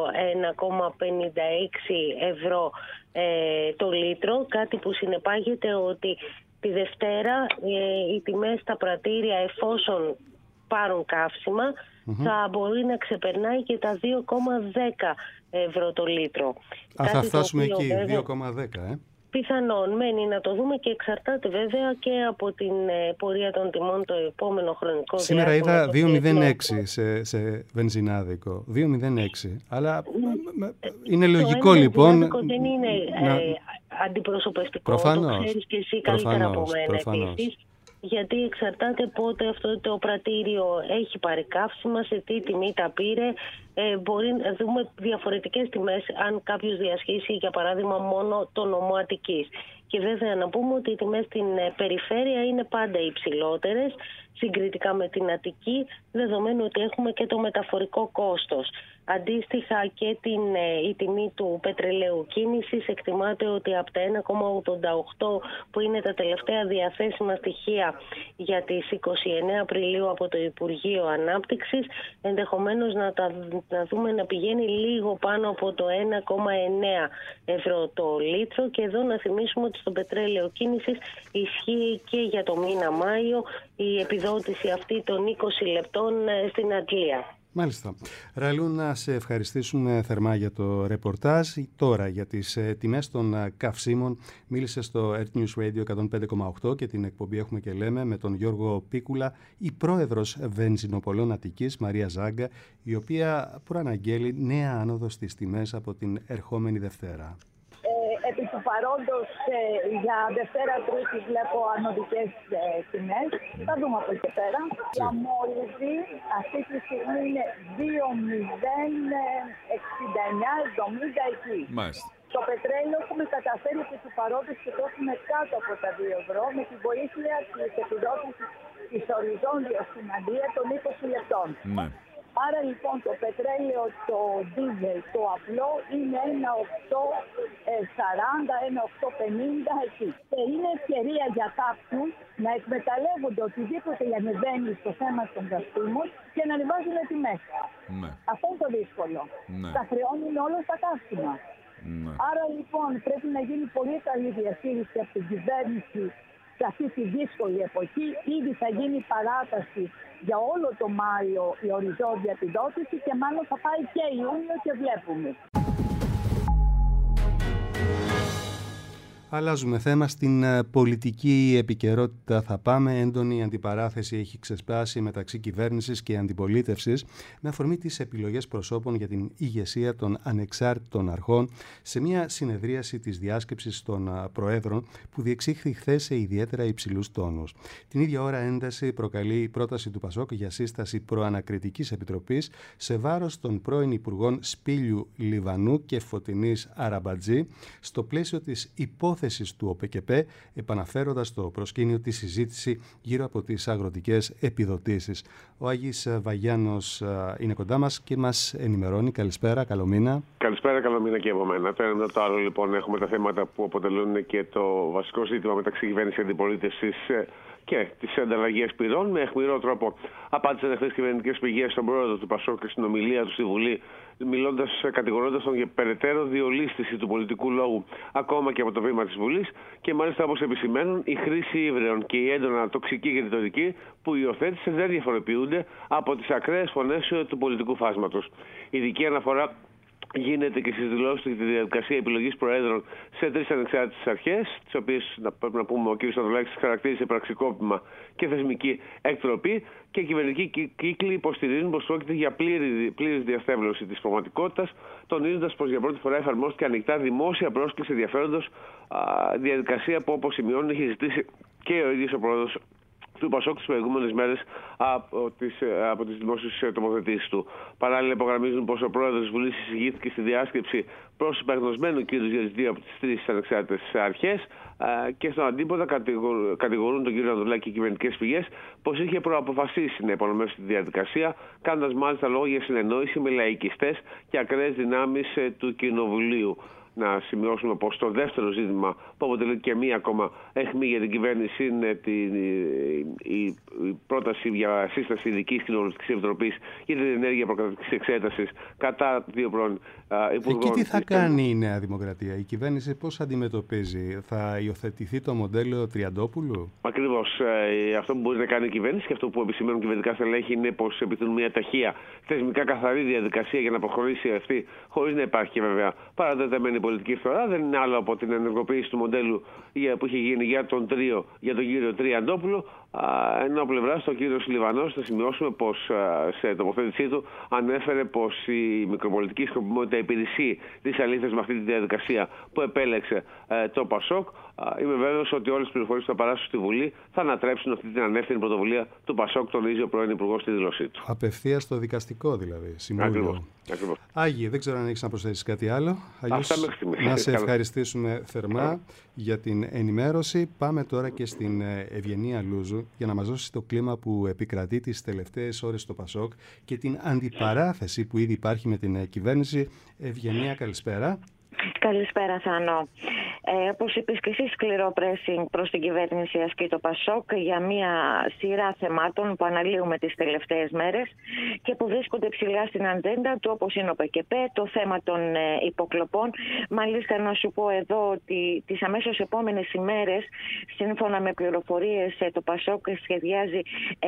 [SPEAKER 16] 1,56 ευρώ το λίτρο, κάτι που συνεπάγεται ότι τη Δευτέρα οι τιμές στα πρατήρια, εφόσον πάρουν καύσιμα, θα μπορεί να ξεπερνάει και τα 2,10 ευρώ το λίτρο.
[SPEAKER 2] Θα φτάσουμε εκεί, 2,10
[SPEAKER 16] Πιθανόν, μένει να το δούμε και εξαρτάται βέβαια και από την πορεία των τιμών το επόμενο χρονικό
[SPEAKER 2] διάστημα. Σήμερα είδα 2,06 σε βενζινάδικο, 2,06, αλλά είναι λογικό λοιπόν.
[SPEAKER 16] Δεν είναι αντιπροσωπευτικό, το ξέρεις και εσύ καλύτερα από μένα επίσης. γιατί εξαρτάται πότε αυτό το πρατήριο έχει πάρει καύσιμα, σε τι τιμή τα πήρε. Μπορεί να δούμε διαφορετικές τιμές αν κάποιος διασχίσει, για παράδειγμα, μόνο το νομό Αττικής. Και βέβαια να πούμε ότι οι τιμές στην περιφέρεια είναι πάντα υψηλότερες συγκριτικά με την Αττική, δεδομένου ότι έχουμε και το μεταφορικό κόστος. Αντίστοιχα και η τιμή του πετρελαίου κίνησης εκτιμάται ότι από τα 1,88 που είναι τα τελευταία διαθέσιμα στοιχεία για τις 29 Απριλίου από το Υπουργείο Ανάπτυξης, ενδεχομένως να δούμε να πηγαίνει λίγο πάνω από το 1,9 ευρώ το λίτρο. Και εδώ να θυμίσουμε ότι στο πετρέλαιο κίνησης ισχύει και για το μήνα Μάιο η επιδότηση αυτή των 20 λεπτών στην Αντλία.
[SPEAKER 2] Μάλιστα. Ραλού, να σε ευχαριστήσουμε θερμά για το ρεπορτάζ. Τώρα για τις τιμές των καυσίμων μίλησε στο Earth News Radio 105,8 και την εκπομπή Έχουμε και Λέμε με τον Γιώργο Πίκουλα, η πρόεδρος Βενζινοπολών Αττικής, Μαρία Ζάγκα, η οποία προαναγγέλει νέα άνοδο στις τιμές από την ερχόμενη Δευτέρα.
[SPEAKER 17] Επί του παρόντος για Δευτέρα Τρίτη βλέπω ανωδικές τιμές. Θα δούμε από εκεί πέρα. Η αμόλυβη αυτή τη στιγμή είναι 2,069,70 εκεί.
[SPEAKER 18] Μάλιστα.
[SPEAKER 17] Το πετρέλαιο έχουμε καταφέρει επί του παρόντος και το έχουμε κάτω από τα 2 ευρώ με την βοήθεια της επιδότησης της οριζόντιας στην Αντλία των 20 λεπτών.
[SPEAKER 18] Ναι.
[SPEAKER 17] Άρα λοιπόν το πετρέλαιο, το δίζελ, το απλό είναι 1,840, 1,850 εκεί. Και είναι ευκαιρία για κάποιους να εκμεταλλεύονται οτιδήποτε ανεβαίνει στο θέμα των καυσίμων και να ανεβάζουν τιμές.
[SPEAKER 18] Ναι.
[SPEAKER 17] Αυτό είναι το δύσκολο.
[SPEAKER 18] Ναι.
[SPEAKER 17] Τα χρεώνουν όλα στα καύσιμα.
[SPEAKER 18] Ναι.
[SPEAKER 17] Άρα λοιπόν πρέπει να γίνει πολύ καλή διαχείριση από την κυβέρνηση σε αυτή τη δύσκολη εποχή. Ήδη θα γίνει παράταση για όλο το Μάιο η οριζόντια επιδότηση και μάλλον θα πάει και Ιούνιο και βλέπουμε.
[SPEAKER 2] Αλλάζουμε θέμα. Στην πολιτική επικαιρότητα θα πάμε. Έντονη αντιπαράθεση έχει ξεσπάσει μεταξύ κυβέρνησης και αντιπολίτευσης με αφορμή τις επιλογές προσώπων για την ηγεσία των ανεξάρτητων αρχών σε μια συνεδρίαση της διάσκεψης των Προέδρων που διεξήχθη χθες σε ιδιαίτερα υψηλούς τόνους. Την ίδια ώρα ένταση προκαλεί η πρόταση του ΠΑΣΟΚ για σύσταση προανακριτικής επιτροπής σε βάρος των πρώην Υπουργών Σπήλιου Λιβανού και Φωτεινής Αραμπατζή στο πλαίσιο της υπόθεσης του ΟΠΕΚΕΠΕ, επαναφέροντας στο προσκήνιο τη συζήτηση γύρω από τις αγροτικές επιδοτήσεις. Ο Άγης Βαγιάνος είναι κοντά μας και μας ενημερώνει. Καλησπέρα, καλό μήνα.
[SPEAKER 19] Καλησπέρα, καλό μήνα και από μένα. Το ένα μετά το άλλο, λοιπόν, έχουμε τα θέματα που αποτελούν και το βασικό ζήτημα μεταξύ κυβέρνησης και αντιπολίτευσης και τη ανταλλαγή πυρών. Με αιχμηρό τρόπο απάντησαν χθες κυβερνητικές πηγές στον πρόεδρο του ΠΑΣΟΚ και στην ομιλία του στη Βουλή, κατηγορώντας τον για περαιτέρω διολίσθηση του πολιτικού λόγου ακόμα και από το βήμα της Βουλής. Και μάλιστα, όπως επισημαίνουν, η χρήση ύβρεων και η έντονα τοξική και ρητορική που υιοθέτησε δεν διαφοροποιούνται από τις ακραίες φωνές του πολιτικού φάσματος. Ειδική αναφορά γίνεται και στις δηλώσεις του για τη διαδικασία επιλογής προέδρων σε 3 ανεξάρτητες αρχές, τις οποίες, πρέπει να πούμε, ο κ. Σταδουλάκης χαρακτήρισε πραξικόπημα και θεσμική εκτροπή, και οι κυβερνητικοί κύκλοι υποστηρίζουν πως πρόκειται για πλήρης διαστρέβλωση της πραγματικότητας, τονίζοντας πως για πρώτη φορά εφαρμόστηκε ανοιχτά δημόσια πρόσκληση ενδιαφέροντος, διαδικασία που, όπως σημειώνουν, έχει ζητήσει και ο ίδιος ο πρόεδρος του ΠΑΣΟΚ τις προηγούμενες μέρες από τις δημόσιες τοποθετήσεις του. Παράλληλα, υπογραμμίζουν πως ο πρόεδρος της Βουλής εισηγήθηκε στη διάσκεψη προς υπεραγνωσμένου κ. Ζελιστή από τις 3 ανεξάρτητες αρχές, και στον αντίποδα κατηγορούν τον κ. Ανδρουλάκη και οι κυβερνητικές πηγές πως είχε προαποφασίσει να υπονομεύσει τη διαδικασία, κάνοντας μάλιστα λόγο για συνεννόηση με λαϊκιστές και ακραίες δυνάμεις του Κοινοβουλίου. Να σημειώσουμε πως το δεύτερο ζήτημα που αποτελεί και μία ακόμα αιχμή για την κυβέρνηση είναι η πρόταση για σύσταση ειδικής κοινοβουλευτικής επιτροπής για την ενέργεια προκαταρκτικής εξέτασης κατά 2 πρώην υπουργών.
[SPEAKER 2] Εκεί τι θα κάνει η Νέα Δημοκρατία, η κυβέρνηση πώς αντιμετωπίζει, θα υιοθετηθεί το μοντέλο Τριαντόπουλου?
[SPEAKER 19] Ακριβώς. Αυτό που μπορεί να κάνει η κυβέρνηση και αυτό που επισημαίνουν κυβερνητικά στελέχη είναι πως επιθυμούν μια ταχεία, θεσμικά καθαρή διαδικασία για να προχωρήσει αυτή, χωρίς να υπάρχει βέβαια παρατεταμένη πολιτική φθορά. Δεν είναι άλλο από την ενεργοποίηση του μοντέλου που είχε γίνει για τον κύριο Τριαντόπουλο. Ενώ πλευρά ο κύριος Λιβανός, θα σημειώσουμε πως σε τοποθέτησή του ανέφερε πως η μικροπολιτική σκοπιμότητα υπηρεσεί τις αλήθειες με αυτή τη διαδικασία που επέλεξε το ΠΑΣΟΚ. Είμαι βέβαιος ότι όλες τις πληροφορίες που θα παράσουν στη Βουλή θα ανατρέψουν αυτή την ανεύθυνη πρωτοβουλία του ΠΑΣΟΚ, τονίζει ο πρώην Υπουργός στη δήλωσή του.
[SPEAKER 2] Απευθείας στο δικαστικό δηλαδή.
[SPEAKER 19] Ακριβώς.
[SPEAKER 2] Άγιε, δεν ξέρω αν έχεις να προσθέσεις κάτι άλλο. Αλλιώς να σε ευχαριστήσουμε θερμά για την ενημέρωση. Πάμε τώρα και στην Ευγενία Λούζου για να μας δώσει το κλίμα που επικρατεί τις τελευταίες ώρες στο ΠΑΣΟΚ και την αντιπαράθεση που ήδη υπάρχει με την κυβέρνηση. Ευγενία, καλησπέρα.
[SPEAKER 18] Καλησπέρα, Θάνο. Όπως είπες και εσύ, σκληρό pressing προς την κυβέρνηση ασκεί το ΠΑΣΟΚ για μια σειρά θεμάτων που αναλύουμε τις τελευταίες μέρες και που βρίσκονται ψηλά στην ατζέντα του, όπως είναι ο ΠΚΠ, το θέμα των υποκλοπών. Μάλιστα, να σου πω εδώ ότι τις αμέσως επόμενες ημέρες, σύμφωνα με πληροφορίες, το ΠΑΣΟΚ σχεδιάζει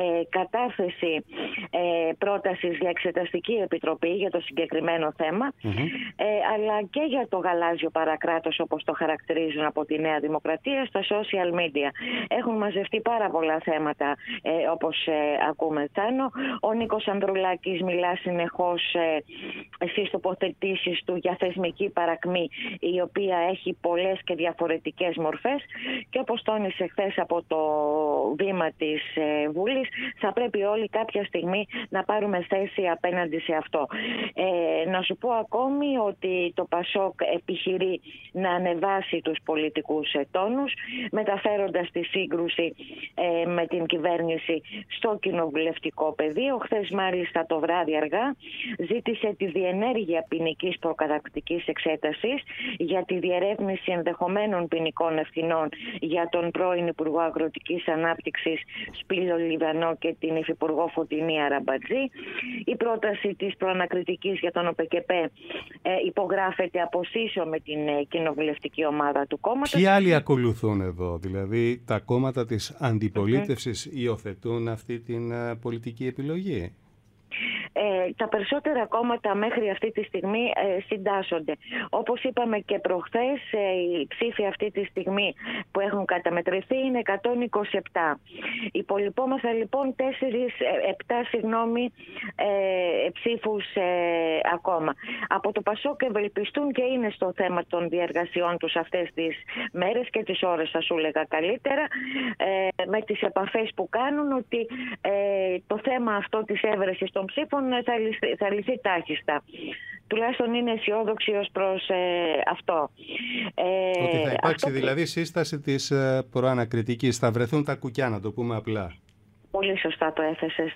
[SPEAKER 18] κατάθεση πρότασης για εξεταστική επιτροπή για το συγκεκριμένο θέμα, αλλά και για το γαλάζιο παρακράτος, όπως το χαρακτηρίζουν από τη Νέα Δημοκρατία, στα social media. Έχουν μαζευτεί πάρα πολλά θέματα, όπως ακούμε, Θάνο. Ο Νίκος Ανδρουλάκης μιλά συνεχώς στις τοποθετήσεις του για θεσμική παρακμή, η οποία έχει πολλές και διαφορετικές μορφές, και όπως τόνισε χθες από το βήμα της Βουλής, θα πρέπει όλοι κάποια στιγμή να πάρουμε θέση απέναντι σε αυτό. Να σου πω ακόμη ότι το ΠΑΣΟΚ επιχειρεί να ανεβάσει τους πολιτικούς τόνους, μεταφέροντας τη σύγκρουση με την κυβέρνηση στο κοινοβουλευτικό πεδίο. Χθες μάλιστα το βράδυ αργά ζήτησε τη διενέργεια ποινικής προκαταρκτικής εξέτασης για τη διερεύνηση ενδεχομένων ποινικών ευθυνών για τον πρώην Υπουργό Αγροτικής Ανάπτυξης Σπύλιο Λιβανό και την Υφυπουργό Φωτεινή Αραμπατζή. Η πρόταση της προανακριτικής για τον ΟΠΚΠ υπογράφεται από ΣΥΣΟ με την κοινοβουλευτική ομάδα του κόμματος.
[SPEAKER 2] Ποιοι άλλοι ακολουθούν εδώ, δηλαδή τα κόμματα της αντιπολίτευσης υιοθετούν αυτή την πολιτική επιλογή?
[SPEAKER 18] Τα περισσότερα κόμματα μέχρι αυτή τη στιγμή συντάσσονται. Όπως είπαμε και προχθές, οι ψήφοι αυτή τη στιγμή που έχουν καταμετρηθεί είναι 127. Υπολοιπόμεθα λοιπόν 7 ψήφους ακόμα. Από το ΠΑΣΟΚ ευελπιστούν και είναι στο θέμα των διεργασιών τους αυτές τις μέρες και τις ώρες, θα σου έλεγα καλύτερα, με τις επαφές που κάνουν, ότι το θέμα αυτό της έβρεσης των ψήφων θα λυθεί τάχιστα. Τουλάχιστον είναι αισιόδοξη ως προς αυτό.
[SPEAKER 2] Ότι θα υπάρξει δηλαδή σύσταση της προανακριτικής. Θα βρεθούν τα κουκιά, να το πούμε απλά.
[SPEAKER 18] Πολύ σωστά το έθεσες.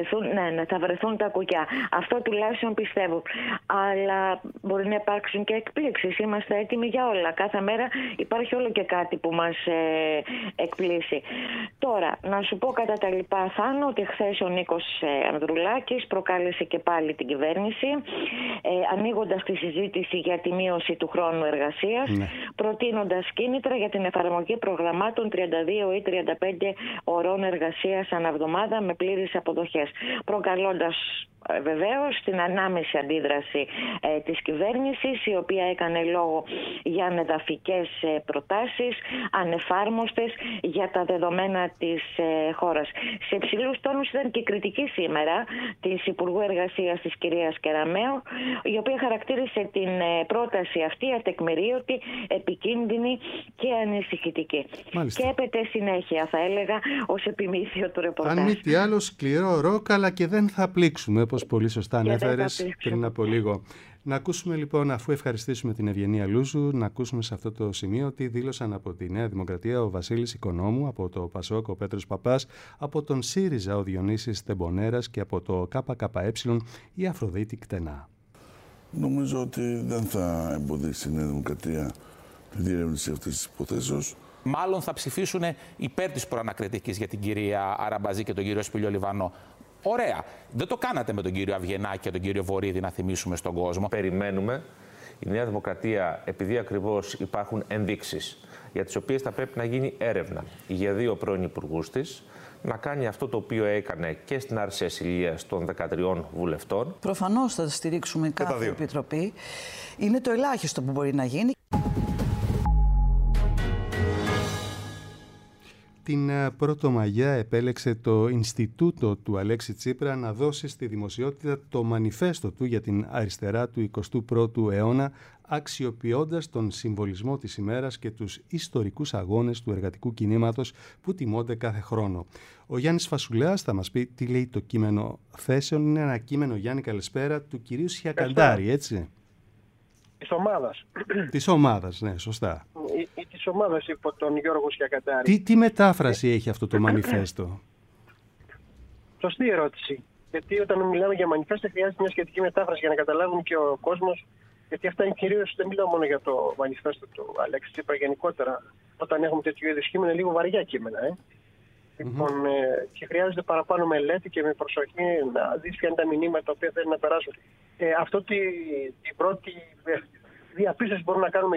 [SPEAKER 18] Θα βρεθούν τα κουκιά. Αυτό τουλάχιστον πιστεύω. Αλλά μπορεί να υπάρξουν και εκπλήξεις. Είμαστε έτοιμοι για όλα. Κάθε μέρα υπάρχει όλο και κάτι που μας εκπλήσει. Τώρα, να σου πω κατά τα λοιπά, Θάνο, ότι χθες ο Νίκος Ανδρουλάκης προκάλεσε και πάλι την κυβέρνηση, ανοίγοντας τη συζήτηση για τη μείωση του χρόνου εργασίας, προτείνοντας κίνητρα για την εφαρμογή προγραμμάτων 32 ή 35 ωρών εργασίας αναβδομάδα με πλήρεις αποδοχές, προκαλώντας βεβαίως την ανάμεση αντίδραση της κυβέρνησης, η οποία έκανε λόγο για ανεδαφικές προτάσεις, ανεφάρμοστες για τα δεδομένα της χώρας. Σε υψηλούς τόνους ήταν και κριτική σήμερα της Υπουργού Εργασίας της κυρίας Κεραμέου, η οποία χαρακτήρισε την πρόταση αυτή ατεκμηρίωτη, επικίνδυνη και ανησυχητική. Μάλιστα. Και έπεται συνέχεια, θα έλεγα, ως επιμήθειο του ρεπορτάζ.
[SPEAKER 2] Αν μη τι άλλο, σκληρό ροκ, αλλά και δεν θα πλήξουμε, όπως πολύ σωστά ανέφερες πριν από λίγο. Να ακούσουμε λοιπόν, αφού ευχαριστήσουμε την Ευγενία Λούζου, να ακούσουμε σε αυτό το σημείο ότι δήλωσαν από τη Νέα Δημοκρατία ο Βασίλης Οικονόμου, από το ΠΑΣΟΚ ο Πέτρος Παπάς, από τον ΣΥΡΙΖΑ ο Διονύσης Τεμπονέρας και από το ΚΚΕ η Αφροδίτη Κτενά.
[SPEAKER 20] Νομίζω ότι δεν θα εμποδίσει η Νέα Δημοκρατία τη διερεύνηση αυτής της υποθέσεως.
[SPEAKER 21] Μάλλον θα ψηφίσουν υπέρ της προανακριτικής για την κυρία Αραμπαζή και τον κύριο Σπύλιο Λιβανό. Ωραία. Δεν το κάνατε με τον κύριο Αυγενάκη και τον κύριο Βορίδη, να θυμίσουμε στον κόσμο.
[SPEAKER 22] Περιμένουμε η Νέα Δημοκρατία, επειδή ακριβώς υπάρχουν ενδείξεις για τις οποίες θα πρέπει να γίνει έρευνα για δύο πρώην υπουργούς της, να κάνει αυτό το οποίο έκανε και στην άρση ασυλίας των 13 βουλευτών.
[SPEAKER 3] Προφανώς θα στηρίξουμε κάθε επιτροπή. Είναι το ελάχιστο που μπορεί να γίνει.
[SPEAKER 2] Την Πρωτομαγιά επέλεξε το Ινστιτούτο του Αλέξη Τσίπρα να δώσει στη δημοσιότητα το μανιφέστο του για την αριστερά του 21ου αιώνα, αξιοποιώντας τον συμβολισμό της ημέρας και τους ιστορικούς αγώνες του εργατικού κινήματος που τιμώνται κάθε χρόνο. Ο Γιάννης Φασουλέας θα μας πει τι λέει το κείμενο θέσεων. Είναι ένα κείμενο, Γιάννη, καλησπέρα, του κυρίου Σιακαντάρη, έτσι.
[SPEAKER 4] Της ομάδας.
[SPEAKER 2] Της ομάδας, ναι, σωστά.
[SPEAKER 4] Ή της ομάδας υπό τον Γιώργο Σιακαντάρη.
[SPEAKER 2] Τι μετάφραση έχει αυτό το μανιφέστο?
[SPEAKER 4] Σωστή ερώτηση. Γιατί όταν μιλάμε για μανιφέστο χρειάζεται μια σχετική μετάφραση για να καταλάβουν και ο κόσμος. Γιατί αυτά είναι κυρίως, δεν μιλάω μόνο για το μανιφέστο του Αλέξη Τσίπρα, γενικότερα. Όταν έχουμε τέτοιου είδους κείμενα, λίγο βαριά κείμενα. Λοιπόν, και χρειάζεται παραπάνω μελέτη και με προσοχή να δεις ποια είναι τα μηνύματα τα οποία θέλουν να περάσουν. Αυτό την πρώτη διαπίστωση που μπορούμε να κάνουμε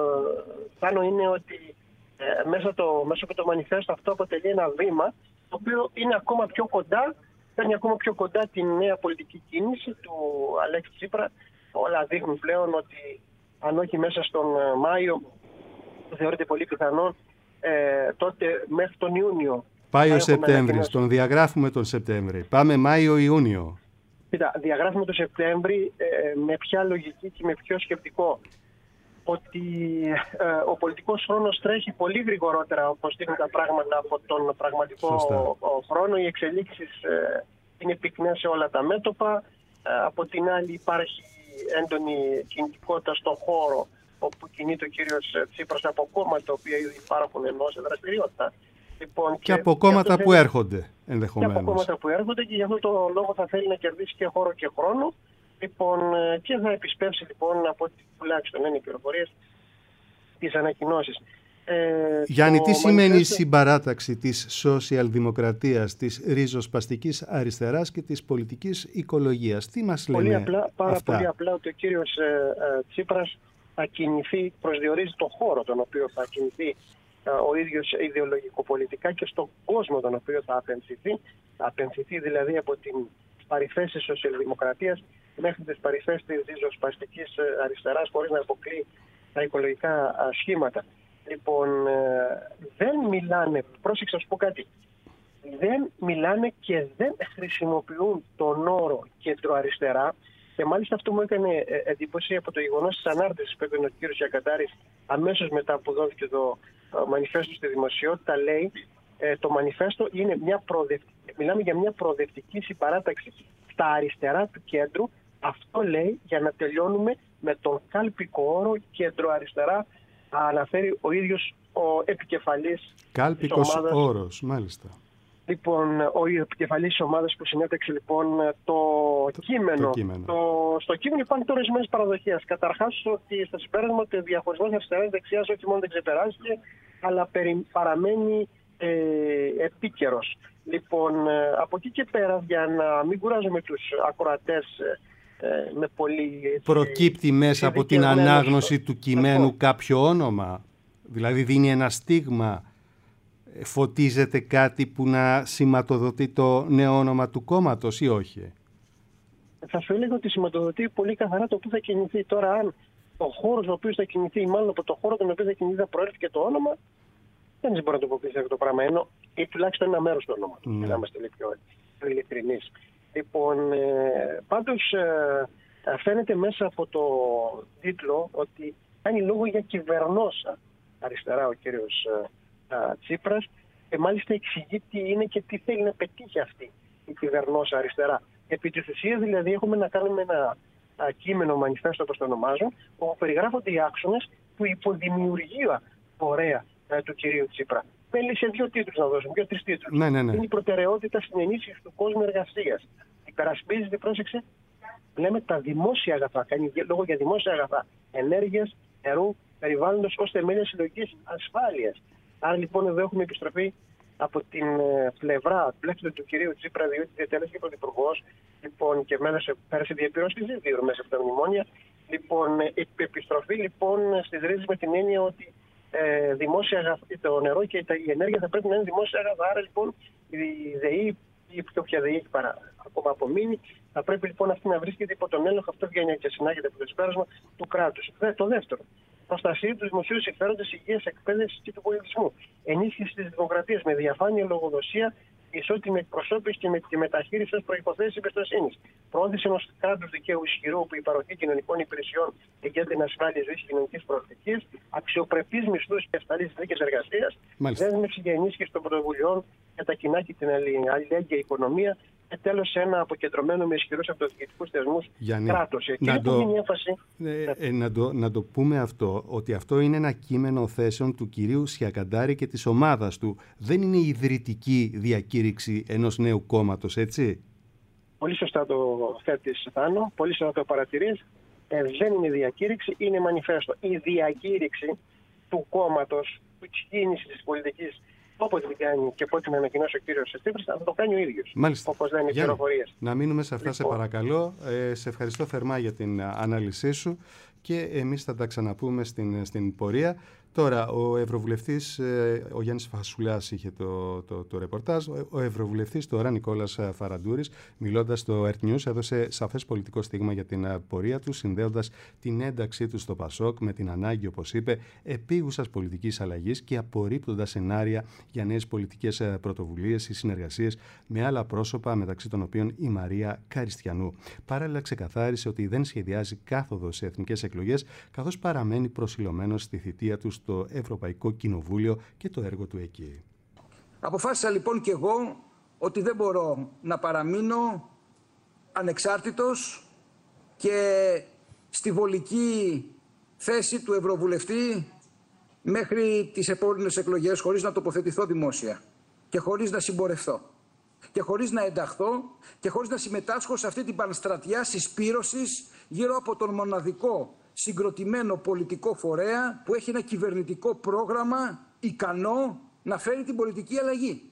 [SPEAKER 4] πάνω είναι ότι μέσα από το μανιφέστο αυτό αποτελεί ένα βήμα το οποίο είναι ακόμα πιο κοντά, φέρνει ακόμα πιο κοντά τη νέα πολιτική κίνηση του Αλέξη Τσίπρα. Όλα δείχνουν πλέον ότι αν όχι μέσα στον Μάιο, που θεωρείται πολύ πιθανό, τότε μέχρι τον Ιούνιο.
[SPEAKER 2] Πάει ο Σεπτέμβρης, τον διαγράφουμε τον Σεπτέμβρη. Πάμε Μάιο-Ιούνιο.
[SPEAKER 4] Κοίτα, διαγράφουμε τον Σεπτέμβρη με ποια λογική και με ποιο σκεπτικό. Ότι ο πολιτικός χρόνος τρέχει πολύ γρηγορότερα όπως δείχνουν τα πράγματα από τον πραγματικό χρόνο. Οι εξελίξεις είναι πυκνές σε όλα τα μέτωπα. Από την άλλη υπάρχει έντονη κινητικότητα στον χώρο όπου κινείται ο κύριος Τσίπρας από κόμματα τα οποία ήδη υπάρχουν σε δραστηριότητα. Λοιπόν,
[SPEAKER 2] και από κόμματα που έρχονται ενδεχομένως.
[SPEAKER 4] Και από κόμματα που έρχονται και γι' αυτό το λόγο θα θέλει να κερδίσει και χώρο και χρόνο. Λοιπόν, και θα επισπεύσει λοιπόν από ό,τι τουλάχιστον είναι οι πληροφορίες τις ανακοινώσεις.
[SPEAKER 2] Γιάννη, τι σημαίνει η συμπαράταξη της σοσιαλδημοκρατίας, της ριζοσπαστικής αριστεράς και της πολιτικής οικολογίας? Τι μας λένε
[SPEAKER 4] πάρα
[SPEAKER 2] αυτά?
[SPEAKER 4] Πολύ απλά ότι ο κύριος Τσίπρας θα κινηθεί, προσδιορίζει το χώρο τον οποίο θα κινηθεί ο ίδιος ιδεολογικοπολιτικά και στον κόσμο τον οποίο θα απενθυθεί. Θα απενθυθεί δηλαδή από την παρυφές της σοσιαλδημοκρατίας μέχρι τις παρυφές της ριζοσπαστικής αριστεράς, χωρίς να αποκλεί τα οικολογικά σχήματα. Λοιπόν, δεν μιλάνε, πρόσεξα να σου πω κάτι, δεν μιλάνε και δεν χρησιμοποιούν τον όρο κεντροαριστερά, και μάλιστα αυτό μου έκανε εντύπωση από το γεγονός της ανάρτησης που έκανε ο κ. Σιακαντάρης αμέσως μετά που δόθηκε το μανιφέστο στη δημοσιότητα. Λέει το μανιφέστο είναι μιλάμε για μια προοδευτική συμπαράταξη στα αριστερά του κέντρου. Αυτό λέει για να τελειώνουμε με τον κάλπικο όρο κέντρο-αριστερά, αναφέρει ο ίδιος ο επικεφαλής.
[SPEAKER 2] Κάλπικος όρος, μάλιστα.
[SPEAKER 4] Λοιπόν, ο επικεφαλής της ομάδας που συνέταξε λοιπόν το κείμενο. Στο κείμενο υπάρχουν τώρα ορισμένες παραδοχές. Καταρχάς, ότι στο συμπέρασμα ότι ο διαχωρισμός αριστεράς-δεξιάς όχι μόνο δεν ξεπεράζεται, αλλά παραμένει επίκαιρος. Λοιπόν, από εκεί και πέρα, για να μην κουράζουμε τους ακροατές με πολύ...
[SPEAKER 2] Προκύπτει μέσα από την ανάγνωση του κειμένου κάποιο όνομα? Δηλαδή δίνει ένα στίγμα, φωτίζεται κάτι που να σηματοδοτεί το νέο όνομα του κόμματος ή όχι?
[SPEAKER 4] Θα σου έλεγα ότι σηματοδοτεί πολύ καθαρά το που θα κινηθεί. Τώρα, αν ο χώρος ο οποίος θα κινηθεί, μάλλον από το χώρο τον οποίο θα κινηθεί, θα προέρχεται και το όνομα, δεν μπορεί να το αποκριθεί αυτό το πράγμα. Ή τουλάχιστον ένα μέρος του ονόματος, για να είμαστε πιο ειλικρινείς. Λοιπόν, πάντως φαίνεται μέσα από το τίτλο ότι κάνει λόγο για κυβερνόσα αριστερά ο κύριος Τσίπρας, και μάλιστα εξηγεί τι είναι και τι θέλει να πετύχει αυτή η κυβερνόσα αριστερά. Επί της ουσίας δηλαδή έχουμε να κάνουμε ένα κείμενο μανιφέστο, όπως το ονομάζω, όπου περιγράφονται οι άξονες του υποδημιουργία πορεία του κυρίου Τσίπρα. Θέλει σε 2 τίτλους να δώσουμε, 2-3 τίτλους.
[SPEAKER 2] Ναι.
[SPEAKER 4] Είναι η προτεραιότητα στην ενίσχυση του κόσμου εργασίας. Υπερασπίζεται, πρόσεξε, λέμε τα δημόσια αγαθά, κάνει λόγο για δημόσια αγαθά, ενέργειας, νερού, περιβάλλοντος ως θεμέλια συλλογικής ασφάλειας. Άρα λοιπόν εδώ έχουμε επιστροφή από την πλευρά τουλάχιστον του κυρίου Τσίπρα, διότι διατέλεσε και πρωθυπουργός, λοιπόν, και πέρασε διαπληρώσει τις 2 μέσα από τα μνημόνια. Λοιπόν, επιστροφή λοιπόν στις ρίζες με την έννοια ότι δημόσια αγαθά. Το νερό και η ενέργεια θα πρέπει να είναι δημόσια αγαθά. Άρα λοιπόν η ΔΕΗ ή όποια ΔΕΗ έχει ακόμα απομείνει, θα πρέπει λοιπόν αυτή να βρίσκεται υπό τον έλεγχο. Αυτό βγαίνει και συνάγεται από το συμπέρασμα του κράτους. Το δεύτερο, προστασία του δημοσίου συμφέροντος, υγείας, εκπαίδευσης και του πολιτισμού. Ενίσχυση της δημοκρατίας με διαφάνεια, λογοδοσία, ισότιμη εκπροσώπηση και μεταχείριση ως προϋποθέσεις εμπιστοσύνης. Προώθηση ενός κράτους δικαίου ισχυρού, που η παροχή κοινωνικών υπηρεσιών εγγυάται την ασφάλεια ζωής και κοινωνικής προοπτικής, αξιοπρεπείς μισθούς και ασφαλείς συνθήκες εργασίας, δέσμευση για ενίσχυση των πρωτοβουλειών για τα κοινά και την αλληλέγγυα οικονομία. Και τέλος, ένα αποκεντρωμένο με ισχυρούς αυτοδιοικητικούς θεσμούς κράτος.
[SPEAKER 2] Να το πούμε αυτό, ότι αυτό είναι ένα κείμενο θέσεων του κυρίου Σιακαντάρη και της ομάδας του. Δεν είναι ιδρυτική διακήρυξη ενός νέου κόμματος, έτσι.
[SPEAKER 4] Πολύ σωστά το θέτεις, Θάνο. Πολύ σωστά το παρατηρείς. Δεν είναι διακήρυξη, είναι μανιφέστο. Η διακήρυξη του κόμματος, της κίνησης της πολιτικής, όποτε την κάνει και πότε με ανακοινώσει ο κύριος Τσίπρας, θα το κάνει ο ίδιος.
[SPEAKER 2] Μάλιστα.
[SPEAKER 4] Όπως λένε οι πληροφορίες.
[SPEAKER 2] Να μείνουμε σε αυτά, σε παρακαλώ. Σε ευχαριστώ θερμά για την ανάλυση σου και εμείς θα τα ξαναπούμε στην πορεία. Τώρα, ο Ευρωβουλευτής, ο Γιάννης Φασουλάς είχε το ρεπορτάζ. Ο Ευρωβουλευτής τώρα, Νικόλας Φαραντούρης, μιλώντας στο Earth News, έδωσε σαφές πολιτικό στίγμα για την πορεία του, συνδέοντας την ένταξή του στο ΠΑΣΟΚ με την ανάγκη, όπως είπε, επίγουσας πολιτικής αλλαγής και απορρίπτοντας σενάρια για νέες πολιτικές πρωτοβουλίες ή συνεργασίες με άλλα πρόσωπα, μεταξύ των οποίων η Μαρία Καριστιανού. Παράλληλα, ξεκαθάρισε ότι δεν σχεδιάζει κάθοδο σε εθνικές εκλογές, καθώς παραμένει προσιλωμένος στη θητεία του στο Ευρωπαϊκό Κοινοβούλιο και το έργο του εκεί.
[SPEAKER 5] Αποφάσισα λοιπόν και εγώ ότι δεν μπορώ να παραμείνω ανεξάρτητος και στη βολική θέση του Ευρωβουλευτή μέχρι τις επόμενες εκλογές, χωρίς να τοποθετηθώ δημόσια και χωρίς να συμπορευθώ και χωρίς να ενταχθώ και χωρίς να συμμετάσχω σε αυτή την πανστρατιά συσπήρωσης γύρω από τον μοναδικό συγκροτημένο πολιτικό φορέα που έχει ένα κυβερνητικό πρόγραμμα ικανό να φέρει την πολιτική αλλαγή.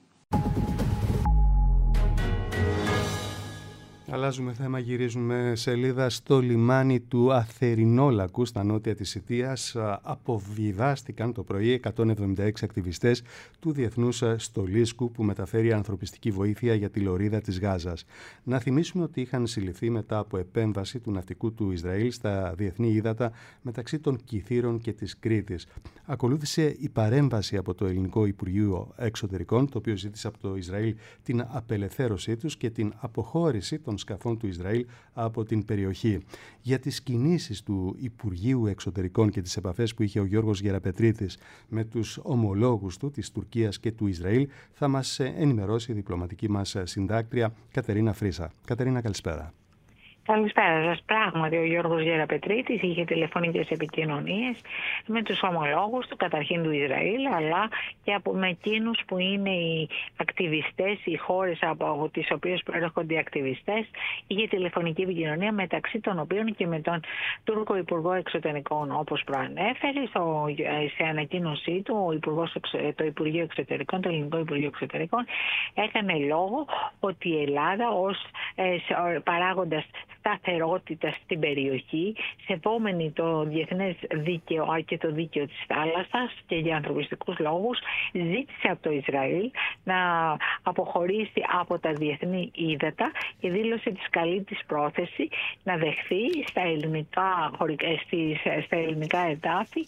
[SPEAKER 2] Αλλάζουμε θέμα, γυρίζουμε σελίδα. Στο λιμάνι του Αθερινόλακου, στα νότια της Σιτίας, αποβιβάστηκαν το πρωί 176 ακτιβιστές του Διεθνούς Στολίσκου που μεταφέρει ανθρωπιστική βοήθεια για τη λωρίδα της Γάζας. Να θυμίσουμε ότι είχαν συλληφθεί μετά από επέμβαση του ναυτικού του Ισραήλ στα διεθνή ύδατα μεταξύ των Κυθύρων και της Κρήτης. Ακολούθησε η παρέμβαση από το Ελληνικό Υπουργείο Εξωτερικών, το οποίο ζήτησε από το Ισραήλ την απελευθέρωσή τους και την αποχώρηση των σκαφών του Ισραήλ από την περιοχή. Για τις κινήσεις του Υπουργείου Εξωτερικών και τις επαφές που είχε ο Γιώργος Γεραπετρίτης με τους ομολόγους του της Τουρκίας και του Ισραήλ θα μας ενημερώσει η διπλωματική μας συντάκτρια Κατερίνα Φρίσα. Κατερίνα, καλησπέρα.
[SPEAKER 6] Καλησπέρα σας. Πράγματι, ο Γιώργος Γεραπετρίτης είχε τηλεφωνικές επικοινωνίες με τους ομολόγους του, καταρχήν του Ισραήλ, αλλά και με εκείνους που είναι οι ακτιβιστές, οι χώρες από τις οποίες προέρχονται οι ακτιβιστές. Είχε τηλεφωνική επικοινωνία μεταξύ των οποίων και με τον Τούρκο Υπουργό Εξωτερικών, όπως προανέφερε σε ανακοίνωσή του, το Υπουργείο Εξωτερικών, το Ελληνικό Υπουργείο Εξωτερικών, έκανε λόγο ότι η Ελλάδα ως παράγοντας σταθερότητα στην περιοχή, σεβόμενη το διεθνές δίκαιο και το δίκαιο της θάλασσας και για ανθρωπιστικούς λόγους, ζήτησε από το Ισραήλ να αποχωρήσει από τα διεθνή ύδατα και δήλωσε τη καλή της πρόθεση να δεχθεί στα ελληνικά εδάφη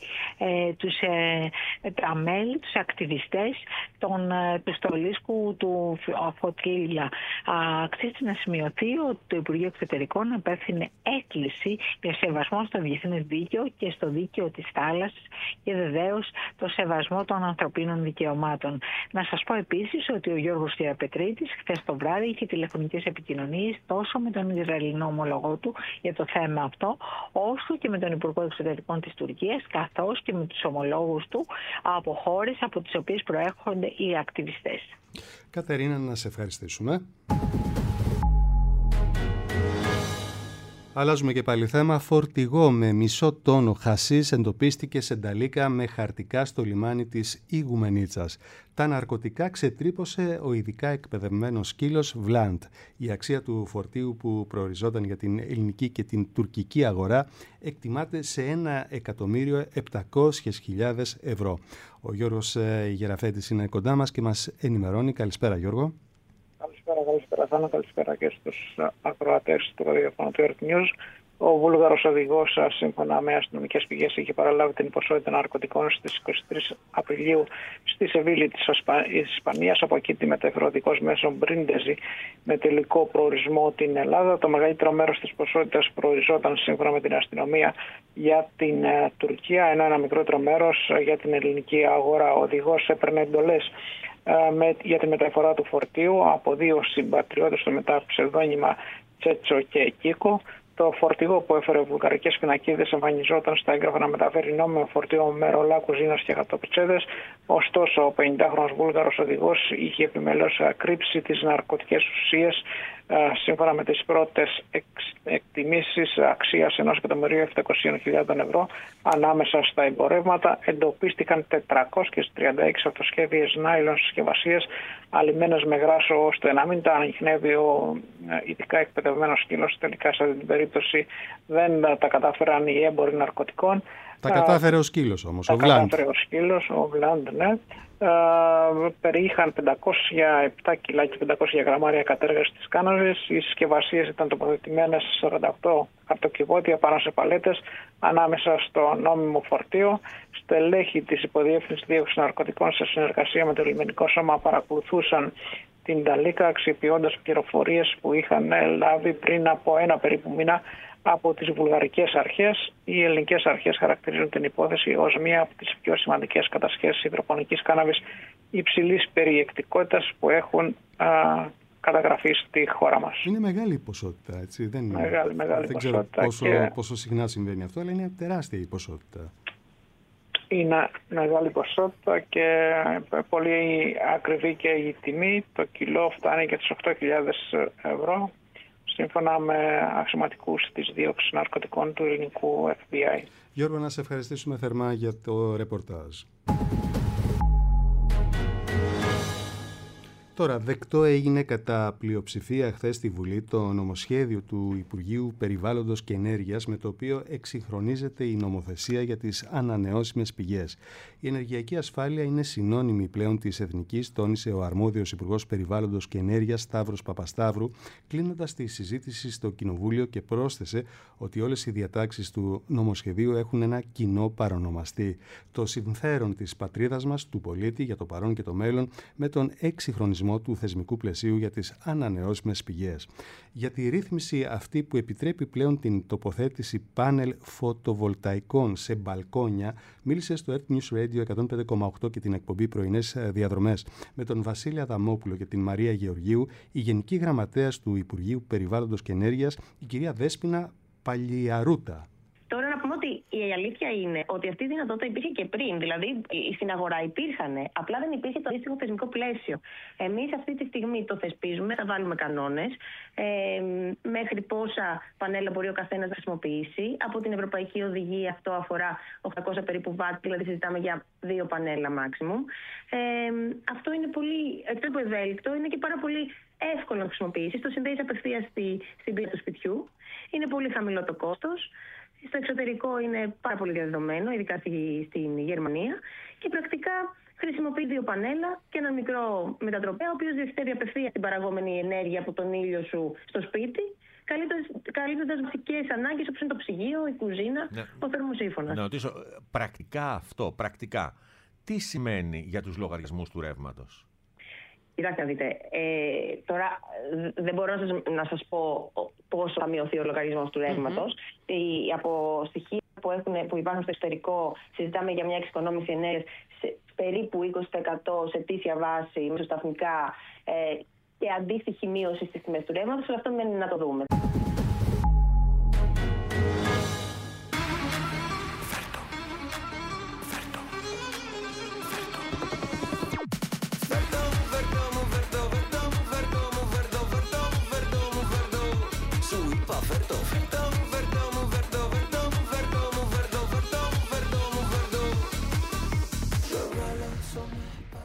[SPEAKER 6] τα μέλη, τους ακτιβιστές του Στολίσκου του Φωτλίλα. Αξίζει να σημειωθεί ότι το Υπουργείο Εξωτερικών απέφθινε έκκληση για σεβασμό στο διεθνές δίκαιο και στο δίκαιο της θάλασσας και βεβαίως το σεβασμό των ανθρωπίνων δικαιωμάτων. Να σας πω επίσης ότι ο Γιώργος Γεραπετρίτης χθες το βράδυ είχε τηλεφωνικές επικοινωνίες τόσο με τον Ισραηλινό ομολογό του για το θέμα αυτό, όσο και με τον Υπουργό Εξωτερικών της Τουρκίας, καθώς και με τους ομολόγους του από χώρες από τις οποίες προέρχονται οι ακτιβιστές.
[SPEAKER 2] Κατερίνα, να σε ευχαριστήσουμε. Αλλάζουμε και πάλι θέμα. Φορτηγό με μισό τόνο χασίς εντοπίστηκε σε νταλίκα με χαρτικά στο λιμάνι της Ιγουμενίτσας. Τα ναρκωτικά ξετρύπωσε ο ειδικά εκπαιδευμένος σκύλος Βλάντ. Η αξία του φορτίου που προοριζόταν για την ελληνική και την τουρκική αγορά εκτιμάται σε 1.700.000 ευρώ. Ο Γιώργος Γεραφέτης είναι κοντά μας και μας ενημερώνει. Καλησπέρα, Γιώργο.
[SPEAKER 7] Καλησπέρα Θάνο, καλησπέρα και στους ακροατές του ραδιοφώνου του Earth News. Ο Βούλγαρος οδηγός, σύμφωνα με αστυνομικές πηγές, είχε παραλάβει την ποσότητα ναρκωτικών στις 23 Απριλίου στη Σεβίλη της Ισπανίας. Από εκεί τη μετέφερε οδικός μέσω Μπρίντεζι με τελικό προορισμό την Ελλάδα. Το μεγαλύτερο μέρος της ποσότητας προοριζόταν, σύμφωνα με την αστυνομία, για την Τουρκία, ενώ ένα μικρότερο μέρος για την ελληνική αγορά. Ο οδηγός έπαιρνε εντολές για τη μεταφορά του φορτίου από δύο συμπατριώτες του μετά ψευδόνυμα Τσέτσο και Κίκο. Το φορτηγό που έφερε βουλγαρικές πινακίδες εμφανιζόταν στα έγγραφα να μεταφέρει νόμιμο φορτίο με ρολά κουζίνας και γατοπιτσέδες. Ωστόσο, ο 50χρονος Βούλγαρος οδηγός είχε επιμελώς κρύψει τις ναρκωτικές ουσίες. Σύμφωνα με τις πρώτες εκτιμήσεις αξίας 1.700.000 ευρώ ανάμεσα στα εμπορεύματα, εντοπίστηκαν 436 αυτοσχέδιες νάιλον συσκευασίες αλυμμένες με γράσο, ώστε να μην τα ανιχνεύει ο ειδικά εκπαιδευμένος σκύλος. Τελικά σε αυτή την περίπτωση δεν τα κατάφεραν οι έμποροι ναρκωτικών.
[SPEAKER 2] Τα κατάφερε ο σκύλος όμως, ο Βλάντ.
[SPEAKER 7] Τα κατάφερε ο σκύλος, ο Βλάντ, ναι. Περιείχαν 507 κιλά και 500 γραμμάρια κατέργασης κάναβης. Οι συσκευασίες ήταν τοποθετημένες σε 48 χαρτοκιβώτια πάνω σε παλέτες ανάμεσα στο νόμιμο φορτίο. Στελέχη της Υποδιεύθυνσης Δίωξης Ναρκωτικών σε συνεργασία με το Λιμενικό Σώμα παρακολουθούσαν την νταλίκα, αξιοποιώντας πληροφορίες που είχαν λάβει πριν από ένα περίπου μήνα από τις βουλγαρικές αρχές. Οι ελληνικές αρχές χαρακτηρίζουν την υπόθεση ως μία από τις πιο σημαντικές κατασχέσεις υδροπονικής κάναβης υψηλής περιεκτικότητας που έχουν καταγραφεί στη χώρα μας.
[SPEAKER 2] Είναι μεγάλη η ποσότητα, έτσι.
[SPEAKER 7] Μεγάλη
[SPEAKER 2] δεν ξέρω
[SPEAKER 7] ποσότητα.
[SPEAKER 2] πόσο συχνά συμβαίνει αυτό, αλλά είναι τεράστια η ποσότητα.
[SPEAKER 7] Είναι μεγάλη ποσότητα και πολύ ακριβή και η τιμή. Το κιλό φτάνει και τις 8.000 ευρώ. Σύμφωνα με αξιωματικούς της δίωξης ναρκωτικών του ελληνικού FBI.
[SPEAKER 2] Γιώργο, να σε ευχαριστήσουμε θερμά για το ρεπορτάζ. Τώρα, δεκτό έγινε κατά πλειοψηφία χθες στη Βουλή το νομοσχέδιο του Υπουργείου Περιβάλλοντος και Ενέργειας, με το οποίο εξυγχρονίζεται η νομοθεσία για τις ανανεώσιμες πηγές. Η ενεργειακή ασφάλεια είναι συνώνυμη πλέον της εθνικής, τόνισε ο αρμόδιος Υπουργός Περιβάλλοντος και Ενέργειας Σταύρος Παπασταύρου, κλείνοντας τη συζήτηση στο Κοινοβούλιο, και πρόσθεσε ότι όλες οι διατάξεις του νομοσχεδίου έχουν ένα κοινό παρονομαστή: το συμφέρον της πατρίδας μας, του πολίτη, για το παρόν και το μέλλον, με τον εξυγχρονισμό του θεσμικού πλαισίου για τις ανανεώσιμες πηγές. Για τη ρύθμιση αυτή που επιτρέπει πλέον την τοποθέτηση πάνελ φωτοβολταϊκών σε μπαλκόνια, μίλησε στο Earth News Radio 105,8 και την εκπομπή Πρωινές Διαδρομές με τον Βασίλη Αδαμόπουλο και την Μαρία Γεωργίου, η Γενική Γραμματέας του Υπουργείου Περιβάλλοντος και Ενέργειας, η κυρία Δέσποινα Παλιαρούτα.
[SPEAKER 9] Τώρα να πούμε ότι η αλήθεια είναι ότι αυτή η δυνατότητα υπήρχε και πριν. Δηλαδή στην αγορά υπήρχαν, απλά δεν υπήρχε το αντίστοιχο θεσμικό πλαίσιο. Εμείς αυτή τη στιγμή το θεσπίζουμε, θα βάλουμε κανόνες μέχρι πόσα πανέλα μπορεί ο καθένας να χρησιμοποιήσει. Από την Ευρωπαϊκή Οδηγία αυτό αφορά 800 περίπου βάτ, δηλαδή συζητάμε για 2 πανέλα maximum. Αυτό είναι πολύ ευέλικτο, είναι και πάρα πολύ εύκολο να χρησιμοποιήσει. Το συνδέεις απευθείας στην πύλη του σπιτιού. Είναι πολύ χαμηλό το κόστος. Στο εξωτερικό είναι πάρα πολύ διαδεδομένο, ειδικά στην Γερμανία. Και πρακτικά χρησιμοποιεί 2 πανέλα και ένα μικρό μετατροπέα, ο οποίος διευθύνει απευθείας την παραγόμενη ενέργεια από τον ήλιο σου στο σπίτι, καλύπτοντας βασικές ανάγκες όπως είναι το ψυγείο, η κουζίνα, ο θερμοσύφωνας.
[SPEAKER 23] Να ρωτήσω, πρακτικά, τι σημαίνει για τους λογαριασμούς του ρεύματος?
[SPEAKER 9] Κοιτάξτε να δείτε, τώρα δεν μπορώ να σας πω πόσο θα μειωθεί ο λογαριασμός του ρεύματος. Από στοιχεία που υπάρχουν στο εξωτερικό συζητάμε για μια εξοικονόμηση ενέργειας σε περίπου 20% σε ετήσια βάση μεσοσταθμικά και αντίστοιχη μείωση στις τιμές του ρεύματος, αλλά αυτό μένει να το δούμε.
[SPEAKER 24] Φέρτο.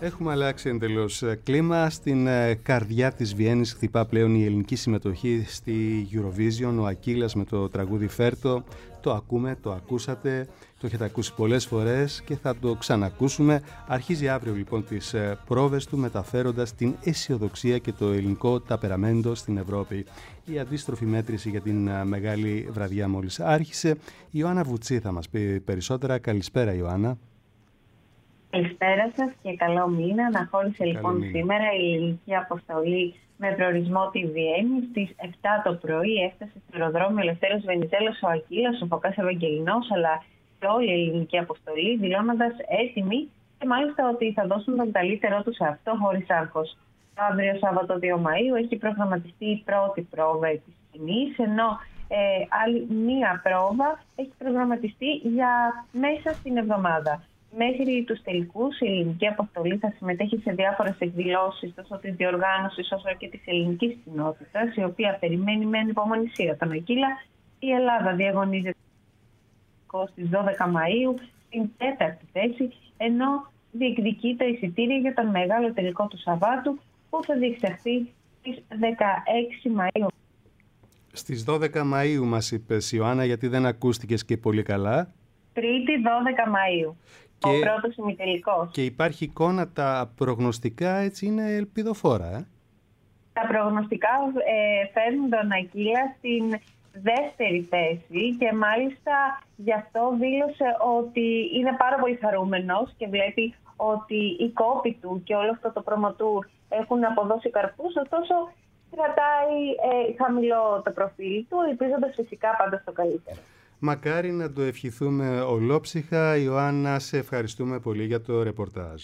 [SPEAKER 2] Έχουμε αλλάξει εντελώς κλίμα. Στην καρδιά της Βιέννης χτυπά πλέον η ελληνική συμμετοχή στη Eurovision. Ο Ακύλας με το τραγούδι Φέρτο. Το ακούμε, το ακούσατε, το έχετε ακούσει πολλές φορές και θα το ξανακούσουμε. Αρχίζει αύριο λοιπόν τις πρόβες του, μεταφέροντας την αισιοδοξία και το ελληνικό ταπεραμέντο στην Ευρώπη. Η αντίστροφη μέτρηση για την μεγάλη βραδιά μόλις άρχισε. Η Ιωάννα Βουτσή θα μας πει περισσότερα. Καλησπέρα Ιωάννα.
[SPEAKER 10] Καλησπέρα σας και καλό μήνα. Αναχώρησε λοιπόν σήμερα η ελληνική αποστολή με προορισμό τη Βιέννη. Στις 7 το πρωί έφτασε στο αεροδρόμιο Ελευθέριος Βενιζέλος ο Ακύλας, ο Φωκάς Ευαγγελινός, αλλά και όλη η ελληνική αποστολή, δηλώνοντας έτοιμοι και μάλιστα ότι θα δώσουν τον καλύτερό τους σε αυτό χωρίς άγχος. Αύριο Σάββατο 2 Μαΐου έχει προγραμματιστεί η πρώτη πρόβα της σκηνής, ενώ άλλη μία πρόβα έχει προγραμματιστεί για μέσα στην εβδομάδα. Μέχρι τους τελικούς, η ελληνική αποστολή θα συμμετέχει σε διάφορες εκδηλώσεις τόσο της διοργάνωσης όσο και της ελληνικής κοινότητας, η οποία περιμένει με ανυπομονησία τον Ακύλα. Η Ελλάδα διαγωνίζεται στις 12 Μαΐου στην 4η θέση, ενώ διεκδικεί το εισιτήριο για τον μεγάλο τελικό του Σαββάτου που θα διεξαχθεί στις 16 Μαΐου.
[SPEAKER 2] Στις 12 Μαΐου μας είπες Ιωάννα, γιατί δεν ακούστηκες και πολύ καλά.
[SPEAKER 10] Τρίτη 12 Μαΐου. Ο πρώτος ημιτελικός.
[SPEAKER 2] Και υπάρχει εικόνα, τα προγνωστικά έτσι είναι ελπιδοφόρα.
[SPEAKER 10] Τα προγνωστικά φέρνουν τον Ακύλα στην δεύτερη θέση και μάλιστα γι' αυτό δήλωσε ότι είναι πάρα πολύ χαρούμενος και βλέπει ότι οι κόποι του και όλο αυτό το προμοτούρ έχουν αποδώσει καρπούς, ωστόσο κρατάει χαμηλό το προφίλ του, ελπίζοντας φυσικά πάντα στο καλύτερο.
[SPEAKER 2] Μακάρι να το ευχηθούμε ολόψυχα. Ιωάννα, σε ευχαριστούμε πολύ για το ρεπορτάζ.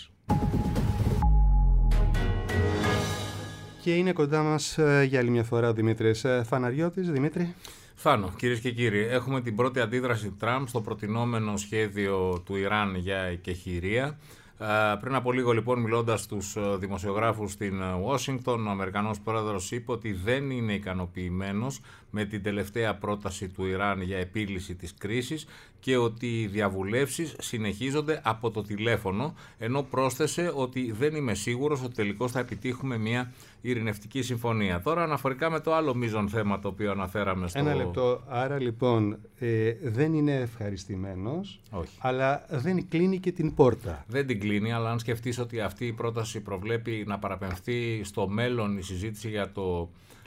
[SPEAKER 2] Και είναι κοντά μας για άλλη μια φορά ο Δημήτρης Φαναριώτης. Δημήτρη.
[SPEAKER 15] Θάνο, κυρίες και κύριοι, έχουμε την πρώτη αντίδραση Τραμπ στο προτινόμενο σχέδιο του Ιράν για εκεχηρία. Πριν από λίγο λοιπόν, μιλώντας στους δημοσιογράφους στην Ουάσιγκτον, ο Αμερικανός πρόεδρος είπε ότι δεν είναι ικανοποιημένος με την τελευταία πρόταση του Ιράν για επίλυση της κρίσης και ότι οι διαβουλεύσεις συνεχίζονται από το τηλέφωνο, ενώ πρόσθεσε ότι δεν είμαι σίγουρος ότι τελικώς θα επιτύχουμε μια ειρηνευτική συμφωνία. Τώρα αναφορικά με το άλλο μείζον θέμα το οποίο αναφέραμε στο...
[SPEAKER 2] Ένα λεπτό. Άρα λοιπόν δεν είναι ευχαριστημένος, αλλά δεν κλείνει και την πόρτα.
[SPEAKER 15] Δεν την κλείνει, αλλά αν σκεφτείς ότι αυτή η πρόταση προβλέπει να παραπεμφθεί στο μέλλον η συζήτηση για το...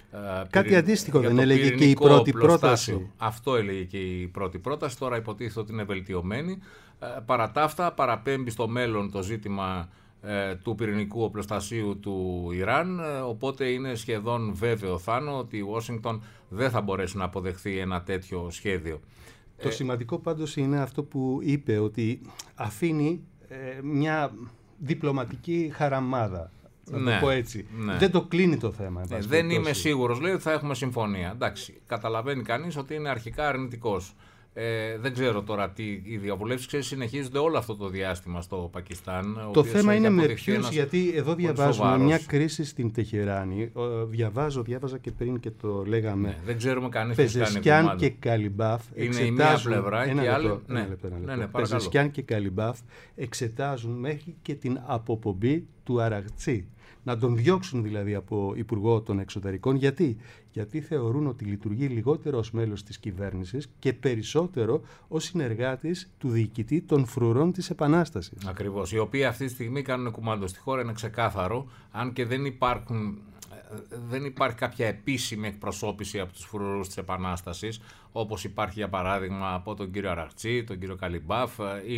[SPEAKER 2] Κάτι αντίστοιχο δεν έλεγε και η πρώτη πρόταση.
[SPEAKER 15] Αυτό έλεγε και η πρώτη πρόταση, τώρα υποτίθεται ότι είναι βελτιωμένη. Παρά τα αυτά παραπέμπει στο μέλλον το ζήτημα του πυρηνικού οπλοστασίου του Ιράν, οπότε είναι σχεδόν βέβαιο Θάνο ότι η Ουάσιγκτον δεν θα μπορέσει να αποδεχθεί ένα τέτοιο σχέδιο.
[SPEAKER 2] Το σημαντικό πάντως είναι αυτό που είπε, ότι αφήνει μια διπλωματική χαραμάδα. Να το πω έτσι. Ναι. Δεν το κλείνει το θέμα.
[SPEAKER 15] Δεν είμαι σίγουρος, λέει, ότι θα έχουμε συμφωνία. Εντάξει, καταλαβαίνει κανείς ότι είναι αρχικά αρνητικός. Δεν ξέρω τώρα τι οι διαβουλεύσεις συνεχίζονται όλο αυτό το διάστημα στο Πακιστάν.
[SPEAKER 2] Το θέμα είναι με ποιους, γιατί εδώ διαβάζουμε μια κρίση στην Τεχεράνη. Διάβαζα και πριν και το λέγαμε.
[SPEAKER 15] Ναι, δεν ξέρουμε κανείς
[SPEAKER 2] Πεζεσκιάν και Καλιμπάφ
[SPEAKER 15] είναι η μία πλευρά και άλλη.
[SPEAKER 2] Πεζεσκιάν και Καλιμπάφ εξετάζουν μέχρι και την αποπομπή του Αραγτσί. Να τον διώξουν δηλαδή από Υπουργό των Εξωτερικών. Γιατί θεωρούν ότι λειτουργεί λιγότερο ως μέλος της κυβέρνησης και περισσότερο ως συνεργάτης του διοικητή των φρουρών της Επανάστασης.
[SPEAKER 15] Ακριβώς. Οι οποίοι αυτή τη στιγμή κάνουν κουμάντο στη χώρα, είναι ξεκάθαρο, αν και δεν υπάρχει κάποια επίσημη εκπροσώπηση από τους φρουρούς της Επανάστασης, όπως υπάρχει για παράδειγμα από τον κύριο Αραγτσί, τον κύριο Καλιμπάφ,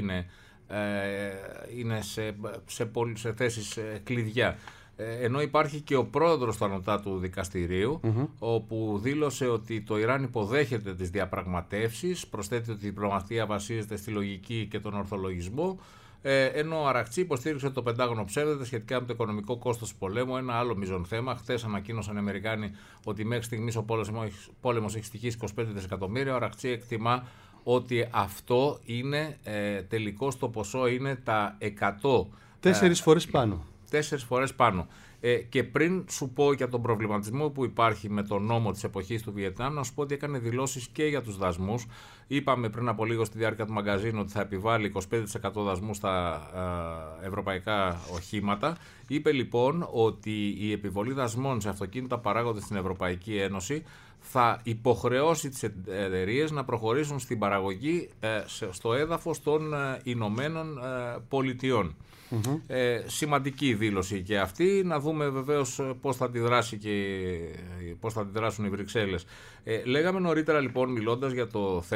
[SPEAKER 15] είναι σε θέσεις κλειδιά. Ενώ υπάρχει και ο πρόεδρος του Ανωτάτου Δικαστηρίου, όπου δήλωσε ότι το Ιράν υποδέχεται τις διαπραγματεύσεις, προσθέτει ότι η διπλωματία βασίζεται στη λογική και τον ορθολογισμό, ενώ ο Αραγτσί υποστήριξε ότι το Πεντάγωνο ψεύδεται σχετικά με το οικονομικό κόστος του πολέμου, ένα άλλο μείζον θέμα. Χθες ανακοίνωσαν οι Αμερικάνοι ότι μέχρι στιγμής ο πόλεμος έχει στοιχήσει 25 δισεκατομμύρια. Ο Αραγτσί εκτιμά ότι αυτό είναι τελικώς το ποσό είναι τα 100.
[SPEAKER 2] 4 φορές πάνω.
[SPEAKER 15] 4 φορές πάνω. Και πριν σου πω για τον προβληματισμό που υπάρχει με τον νόμο της εποχής του Βιετνάμ, να σου πω ότι έκανε δηλώσεις και για τους δασμούς. Είπαμε πριν από λίγο στη διάρκεια του μαγκαζίνου ότι θα επιβάλλει 25% δασμού στα ευρωπαϊκά οχήματα. Είπε λοιπόν ότι η επιβολή δασμών σε αυτοκίνητα παράγονται στην Ευρωπαϊκή Ένωση θα υποχρεώσει τις εταιρείες να προχωρήσουν στην παραγωγή στο έδαφος των Ηνωμένων Πολιτειών. Σημαντική δήλωση και αυτή. Να δούμε βεβαίως πώς θα αντιδράσει και πώς θα αντιδράσουν οι Βρυξέλλες. Λέγαμε νωρίτερα λοιπόν, μιλώντας για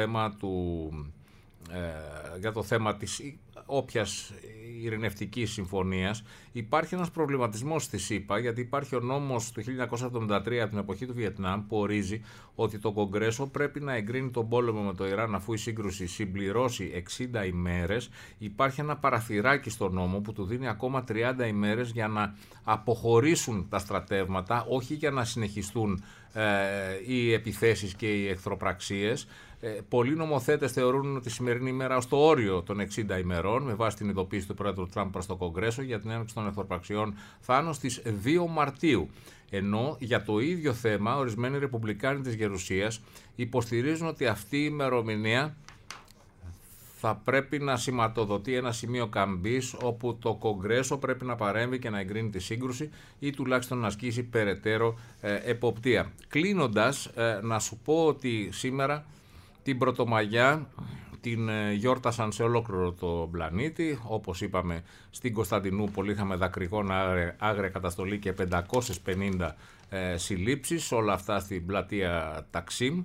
[SPEAKER 15] το θέμα της όποιας ειρηνευτικής συμφωνίας, υπάρχει ένας προβληματισμός στη ΣΥΠΑ, γιατί υπάρχει ο νόμος του 1973 από την εποχή του Βιετνάμ που ορίζει ότι το Κογκρέσο πρέπει να εγκρίνει τον πόλεμο με το Ιράν αφού η σύγκρουση συμπληρώσει 60 ημέρες. Υπάρχει ένα παραθυράκι στο νόμο που του δίνει ακόμα 30 ημέρες για να αποχωρήσουν τα στρατεύματα, όχι για να συνεχιστούν οι επιθέσεις και οι εχθροπραξίες. Πολλοί νομοθέτες θεωρούν ότι η σημερινή ημέρα ως το όριο των 60 ημερών, με βάση την ειδοποίηση του Πρόεδρου Τραμπ προς το Κογκρέσο για την έναρξη των εχθροπραξιών, θα είναι στις 2 Μαρτίου. Ενώ για το ίδιο θέμα, ορισμένοι ρεπουμπλικάνοι της Γερουσίας υποστηρίζουν ότι αυτή η ημερομηνία θα πρέπει να σηματοδοτεί ένα σημείο καμπής όπου το Κογκρέσο πρέπει να παρέμβει και να εγκρίνει τη σύγκρουση ή τουλάχιστον να ασκήσει περαιτέρω εποπτεία. Κλείνοντας, να σου πω ότι σήμερα την Πρωτομαγιά την γιόρτασαν σε ολόκληρο το πλανήτη. Όπως είπαμε, στην Κωνσταντινούπολη είχαμε δακρυγόνα άγρια καταστολή και 550 συλλήψεις, όλα αυτά στην πλατεία Ταξίμ.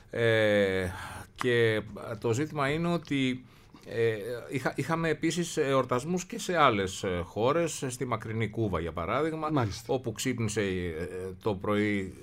[SPEAKER 15] Και το ζήτημα είναι ότι είχαμε επίσης εορτασμούς και σε άλλες χώρες, στη μακρινή Κούβα για παράδειγμα, όπου ξύπνησε το πρωί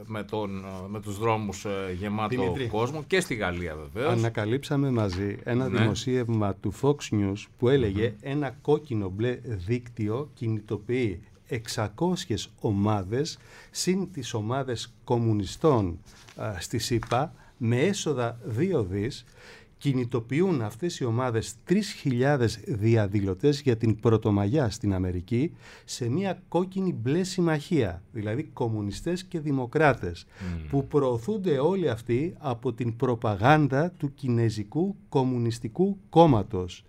[SPEAKER 15] με τους δρόμους γεμάτο
[SPEAKER 2] Δημήτρη, κόσμο,
[SPEAKER 15] και στη Γαλλία βεβαίως.
[SPEAKER 2] Ανακαλύψαμε μαζί ένα δημοσίευμα του Fox News που έλεγε ένα κόκκινο μπλε δίκτυο κινητοποιεί 600 ομάδες συν τις ομάδες κομμουνιστών στη ΣΥΠΑ με έσοδα 2 δις. Κινητοποιούν αυτές οι ομάδες 3.000 διαδηλωτές για την Πρωτομαγιά στην Αμερική σε μια κόκκινη μπλε συμμαχία, δηλαδή κομμουνιστές και δημοκράτες, που προωθούνται όλοι αυτοί από την προπαγάνδα του Κινέζικου Κομμουνιστικού Κόμματος.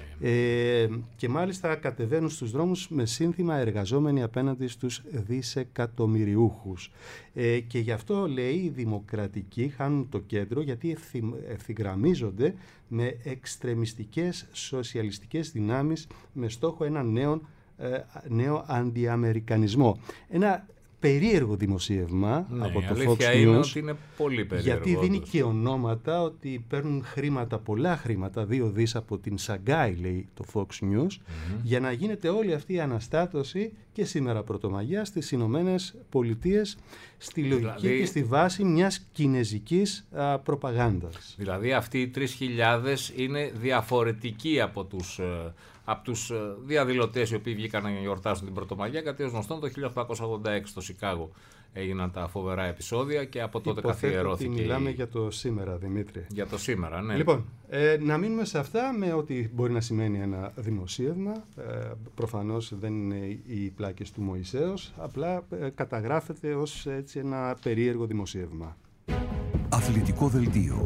[SPEAKER 2] Και μάλιστα κατεβαίνουν στους δρόμους με σύνθημα εργαζόμενοι απέναντι στους δισεκατομμυριούχους. Και γι' αυτό, λέει, οι δημοκρατικοί χάνουν το κέντρο, γιατί ευθυγραμμίζονται με εξτρεμιστικές σοσιαλιστικές δυνάμεις με στόχο ένα νέο αντιαμερικανισμό. Ένα περίεργο δημοσίευμα από το Fox News,
[SPEAKER 15] είναι ότι είναι πολύ περίεργο,
[SPEAKER 2] γιατί δίνει και ονόματα ότι παίρνουν χρήματα, πολλά χρήματα, 2 δις από την Σαγκάη, λέει το Fox News, για να γίνεται όλη αυτή η αναστάτωση και σήμερα Πρωτομαγιά στις Ηνωμένες Πολιτείες, στη λογική και στη βάση μιας κινεζικής προπαγάνδας.
[SPEAKER 15] Δηλαδή αυτοί οι 3.000 είναι διαφορετικοί από τους διαδηλωτές οι οποίοι βγήκαν να γιορτάσουν την Πρωτομαγιά, γιατί ως γνωστόν το 1886 στο Σικάγο έγιναν τα φοβερά επεισόδια και από τότε καθιερώθηκε.
[SPEAKER 2] Μιλάμε για το σήμερα, Δημήτρη.
[SPEAKER 15] Για το σήμερα, ναι.
[SPEAKER 2] Λοιπόν, να μείνουμε σε αυτά με ό,τι μπορεί να σημαίνει ένα δημοσίευμα. Προφανώς δεν είναι οι πλάκες του Μωυσέως, απλά καταγράφεται ως έτσι ένα περίεργο δημοσίευμα.
[SPEAKER 1] Αθλητικό δελτίο.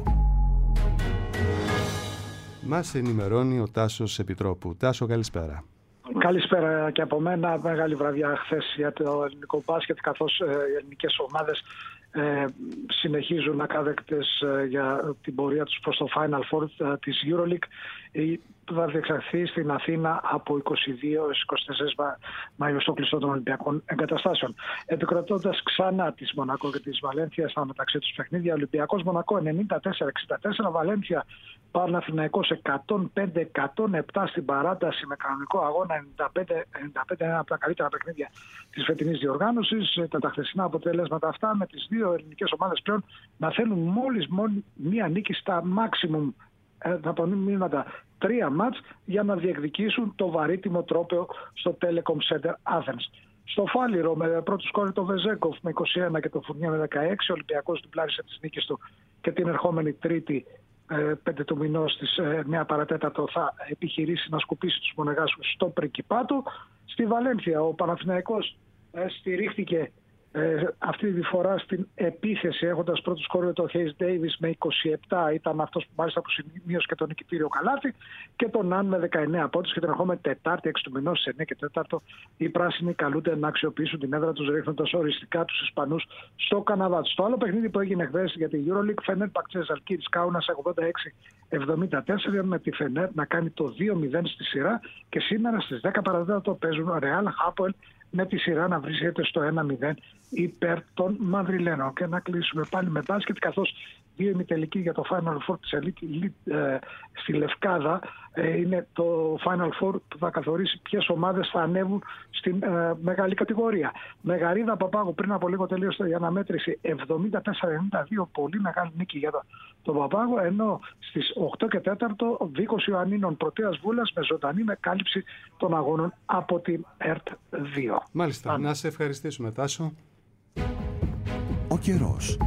[SPEAKER 2] Μας ενημερώνει ο Τάσος Επιτρόπου. Τάσο, καλησπέρα.
[SPEAKER 7] Καλησπέρα και από μένα. Μεγάλη βραδιά χθες για το ελληνικό μπάσκετ, καθώς οι ελληνικές ομάδες συνεχίζουν ακάδεκτες για την πορεία τους προς το Final Four της EuroLeague. Θα διεξαχθεί στην Αθήνα από 22 έως 24 Μαΐου στο κλειστό των Ολυμπιακών Εγκαταστάσεων. Επικρατώντας ξανά της Μονακό και της Βαλένθια στα μεταξύ τους παιχνίδια, Ολυμπιακός Μονακό 94-64, Βαλένθια Παναθηναϊκός 105-107 στην παράταση με κανονικό αγώνα, 95 ένα από τα καλύτερα παιχνίδια της φετινής διοργάνωσης. Τα χθεσινά αποτελέσματα αυτά με τις δύο ελληνικές ομάδες πλέον να θέλουν μόλις μία νίκη στα maximum, θα απομείνοντα 3 μάτς για να διεκδικήσουν το βαρύτιμο τρόπαιο στο Telecom Center Athens. Στο Φάληρο με πρώτο σκόρ το Βεζέγκοφ με 21 και το Φουρνιέ με 16, ο Ολυμπιακός τυπλάρισε τις νίκες του και την ερχόμενη Τρίτη 5 του μηνός στις 9 παρατέταρτο θα επιχειρήσει να σκουπίσει τους Μονεγάσους στο Πρικυπάτο.
[SPEAKER 11] Στη Βαλένθια ο Παναθηναϊκός στηρίχθηκε αυτή τη φορά στην επίθεση, έχοντας πρώτο σκόρερ το Hayes Davis με 27, ήταν αυτός που μάλιστα που σημείωσε και τον νικητήριο καλάθι, και τον Αν με 19 πόντους. Και την ερχόμενη Τετάρτη, 6 του μηνός, σε 9 και 4, οι πράσινοι καλούνται να αξιοποιήσουν την έδρα τους, ρίχνοντας οριστικά τους Ισπανούς στο Καναδά. Στο άλλο παιχνίδι που έγινε χθες για τη EuroLeague, Φενέρμπαχτσε Ζαλγκίρις Κάουνας 86-74, με τη Φενέρ να κάνει το 2-0 στη σειρά, και σήμερα στις 10 παραδέτατο παίζουν Real Hapoel με τη σειρά να βρίσκεται στο 1-0 υπέρ των Μαδριλένων. Και να κλείσουμε πάλι με μπάσκετ, καθώς δύο ημιτελικοί για το Final Four της Elite στη Λευκάδα. Είναι το Final Four που θα καθορίσει ποιες ομάδες θα ανέβουν στη μεγάλη κατηγορία. Μεγαρίδα Παπάγου πριν από λίγο τελείωσε η αναμέτρηση 74-92, πολύ μεγάλη νίκη για τον Παπάγου, ενώ στις 8 και 4 Βίκος Ιωαννίνων Πρωτείας Βούλας με ζωντανή κάλυψη των αγώνων από την ΕΡΤ 2.
[SPEAKER 2] Μάλιστα, να σε ευχαριστήσουμε, Τάσο.
[SPEAKER 1] Ο καιρός.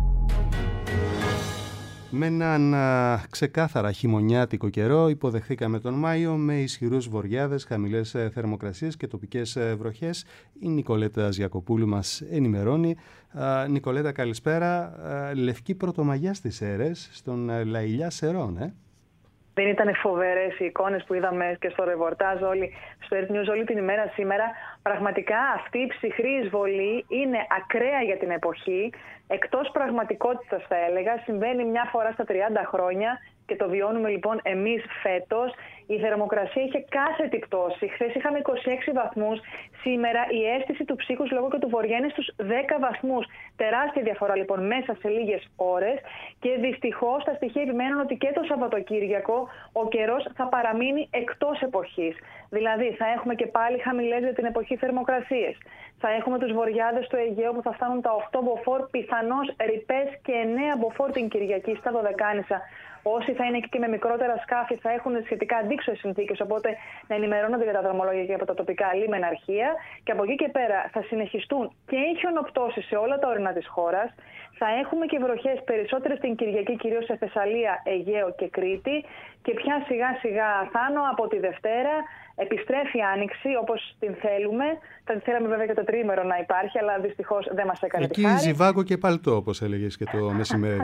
[SPEAKER 2] Με έναν ξεκάθαρα χειμωνιάτικο καιρό υποδεχθήκαμε τον Μάιο με ισχυρούς βοριάδες, χαμηλές θερμοκρασίες και τοπικές βροχές. Η Νικολέτα Ζιακοπούλου μας ενημερώνει. Νικολέτα, καλησπέρα. Λευκή πρωτομαγιά στις Σέρρες, στον Λαϊλιά Σερών,
[SPEAKER 12] Δεν ήταν φοβερές οι εικόνες που είδαμε και στο ρεπορτάζ στο Earth News όλη την ημέρα σήμερα. Πραγματικά αυτή η ψυχρή εισβολή είναι ακραία για την εποχή, εκτός πραγματικότητας θα έλεγα. Συμβαίνει μια φορά στα 30 χρόνια και το βιώνουμε λοιπόν εμείς φέτος. Η θερμοκρασία είχε κάθετη πτώση. Χθες είχαμε 26 βαθμούς. Σήμερα η αίσθηση του ψύχους λόγω και του βορειά είναι στους 10 βαθμούς. Τεράστια διαφορά λοιπόν μέσα σε λίγες ώρες. Και δυστυχώς τα στοιχεία επιμένουν ότι και το Σαββατοκύριακο ο καιρός θα παραμείνει εκτός εποχής. Δηλαδή θα έχουμε και πάλι χαμηλές για την εποχή θερμοκρασίες. Θα έχουμε τους βοριάδες του Αιγαίου που θα φτάνουν τα 8 μποφόρ, πιθανώς ρηπές και 9 μποφόρ την Κυριακή στα Δωδεκάνησα. Όσοι θα είναι και με μικρότερα σκάφη θα έχουν σχετικά αντίξωες συνθήκες, οπότε να ενημερώνονται για τα δρομολόγια και από τα τοπικά λιμεναρχεία. Και από εκεί και πέρα θα συνεχιστούν και οι χιονοπτώσεις σε όλα τα ορεινά της χώρας. Θα έχουμε και βροχές περισσότερες την Κυριακή, κυρίως σε Θεσσαλία, Αιγαίο και Κρήτη. Και πια σιγά σιγά Θάνο από τη Δευτέρα επιστρέφει η άνοιξη όπως την θέλουμε. Θα τη θέλαμε βέβαια και το τρίμερο να υπάρχει, αλλά δυστυχώς δεν μας έκανε τη χάρη.
[SPEAKER 2] Εκεί ζιβάγκο και παλτό, όπως έλεγες και το μεσημέρι.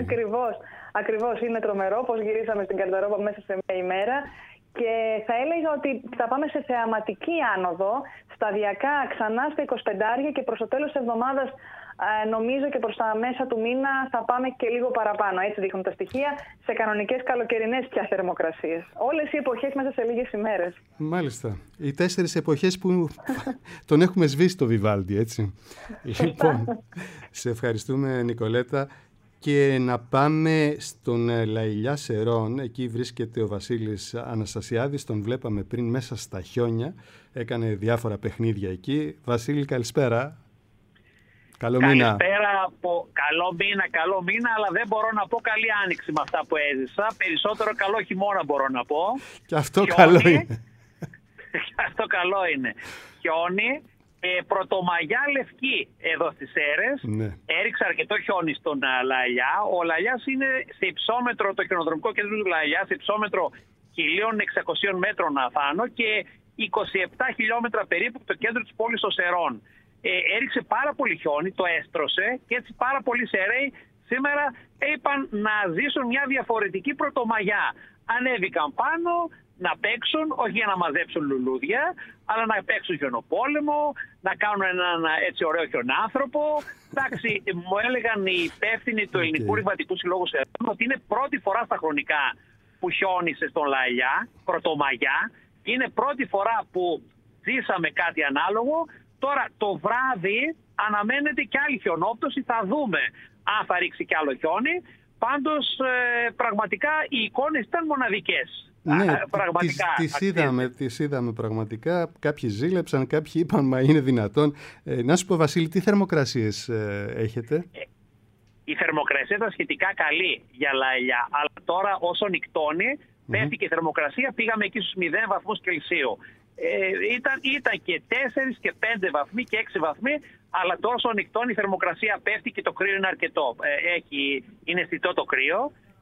[SPEAKER 12] Ακριβώς, είναι τρομερό πως γυρίσαμε στην Καρδαρόπα μέσα σε μια ημέρα. Και θα έλεγα ότι θα πάμε σε θεαματική άνοδο, σταδιακά ξανά στα 25 και προς το τέλος της εβδομάδας νομίζω και προς τα μέσα του μήνα θα πάμε και λίγο παραπάνω. Έτσι δείχνουν τα στοιχεία, σε κανονικές καλοκαιρινές πια θερμοκρασίες. Όλες οι εποχές μέσα σε λίγες ημέρες.
[SPEAKER 2] Μάλιστα. Οι 4 εποχές που τον έχουμε σβήσει το Βιβάλντι, έτσι. Λοιπόν, σε ευχαριστούμε, Νικολέτα. Και να πάμε στον Λαϊλιά Σερών. Εκεί βρίσκεται ο Βασίλης Αναστασιάδης. Τον βλέπαμε πριν μέσα στα χιόνια. Έκανε διάφορα παιχνίδια εκεί. Βασίλη, καλησπέρα. Καλό μήνα.
[SPEAKER 13] Καλό μήνα, αλλά δεν μπορώ να πω καλή άνοιξη με αυτά που έζησα. Περισσότερο καλό χειμώνα μπορώ να πω.
[SPEAKER 2] Και αυτό καλό είναι.
[SPEAKER 13] Αυτό καλό είναι. Χιόνι. Πρωτομαγιά λευκή εδώ στις Σέρρες.
[SPEAKER 2] Ναι.
[SPEAKER 13] Έριξε αρκετό χιόνι στον Λαϊλιά. Ο Λαϊλιάς είναι σε υψόμετρο, το χιονοδρομικό κέντρο του Λαϊλιά, σε υψόμετρο 1.600 μέτρων Αθάνο και 27 χιλιόμετρα περίπου το κέντρο της πόλης των Σερών. Έριξε πάρα πολύ χιόνι, το έστρωσε και έτσι πάρα πολλοί Σεραίοι σήμερα είπαν να ζήσουν μια διαφορετική πρωτομαγιά. Ανέβηκαν πάνω να παίξουν, όχι για να μαζέψουν λουλούδια, αλλά να παίξουν χιονοπόλεμο, να κάνουν έναν έτσι ωραίο χιονάνθρωπο. Εντάξει, μου έλεγαν οι υπεύθυνοι του Ελληνικού Ρηματικού Συλλόγου Σερών ότι είναι πρώτη φορά στα χρονικά που χιόνισε στον Λαϊλιά, πρωτομαγιά. Είναι πρώτη φορά που ζήσαμε κάτι ανάλογο. Τώρα το βράδυ αναμένεται και άλλη χιονόπτωση, θα δούμε αν θα ρίξει κι άλλο χιόνι. Πάντως πραγματικά οι εικόνες ήταν μοναδικές.
[SPEAKER 2] Ναι, τις είδαμε πραγματικά. Κάποιοι ζήλεψαν, κάποιοι είπαν μα είναι δυνατόν. Να σου πω, Βασίλη, τι θερμοκρασίες έχετε?
[SPEAKER 13] Η θερμοκρασία ήταν σχετικά καλή για Λαϊλιά, αλλά τώρα όσο νυκτώνει πέφτει και η θερμοκρασία, πήγαμε εκεί στους 0 βαθμούς Κελσίου. Ήταν και 4 και 5 βαθμοί και 6 βαθμοί, αλλά τόσο νυχτών η θερμοκρασία πέφτει και το κρύο είναι αρκετό. Είναι αισθητό το κρύο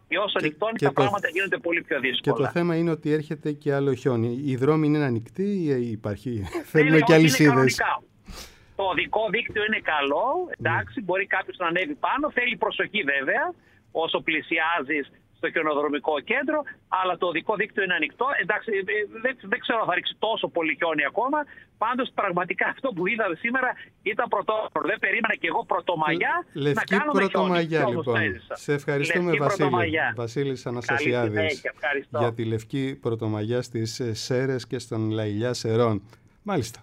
[SPEAKER 13] Και όσο νυχτώνει, τα πράγματα γίνονται πολύ πιο δύσκολα.
[SPEAKER 2] Και το θέμα είναι ότι έρχεται και άλλο χιόνι. Οι δρόμοι είναι ανοιχτοί ή υπάρχει? Θέλουμε και αλυσίδες.
[SPEAKER 13] Το οδικό δίκτυο είναι καλό, εντάξει, μπορεί κάποιος να ανέβει πάνω. Θέλει προσοχή βέβαια όσο πλησιάζεις στο χιονοδρομικό κέντρο, αλλά το οδικό δίκτυο είναι ανοιχτό. Εντάξει, δεν ξέρω αν θα ρίξει τόσο πολύ χιόνι ακόμα. Πάντως, πραγματικά αυτό που είδα σήμερα ήταν πρωτόγνωρο. Δεν περίμενα και εγώ Πρωτομαγιά να κάνω
[SPEAKER 2] Πρωτομαγιά, λοιπόν. Σε ευχαριστούμε, Βασίλη. Βασίλης Αναστασιάδης, για τη Λευκή Πρωτομαγιά στις Σέρρες και στον Λαϊλιά Σερών. Μάλιστα.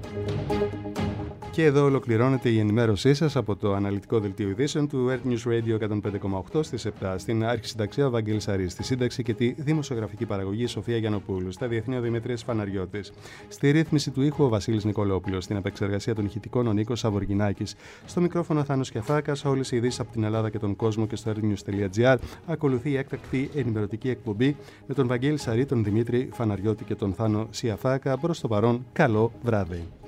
[SPEAKER 2] Και εδώ ολοκληρώνεται η ενημέρωσή σας από το αναλυτικό δελτίο ειδήσεων του Earth News Radio 105,8 στις 7. Στην αρχισυνταξία ο Βαγγέλης Αρής, στη σύνταξη και τη δημοσιογραφική παραγωγή Σοφία Γιαννοπούλου, στα διεθνή ο Δημήτρης Φαναριώτης, στη ρύθμιση του ήχου ο Βασίλης Νικολόπουλος, στην επεξεργασία των ηχητικών ο Νίκος Σαβοργινάκης, στο μικρόφωνο Θάνος Κιαφάκας. Όλες οι ειδήσεις από την Ελλάδα και τον κόσμο και στο earthnews.gr. Ακολουθεί η έκτακτη ενημερωτική εκπομπή με τον Βαγγέλη Σαρή, τον Δημήτρη Φαναριώτη και τον Θάνο Σιαφάκα. Προς το παρόν, καλό βράδυ.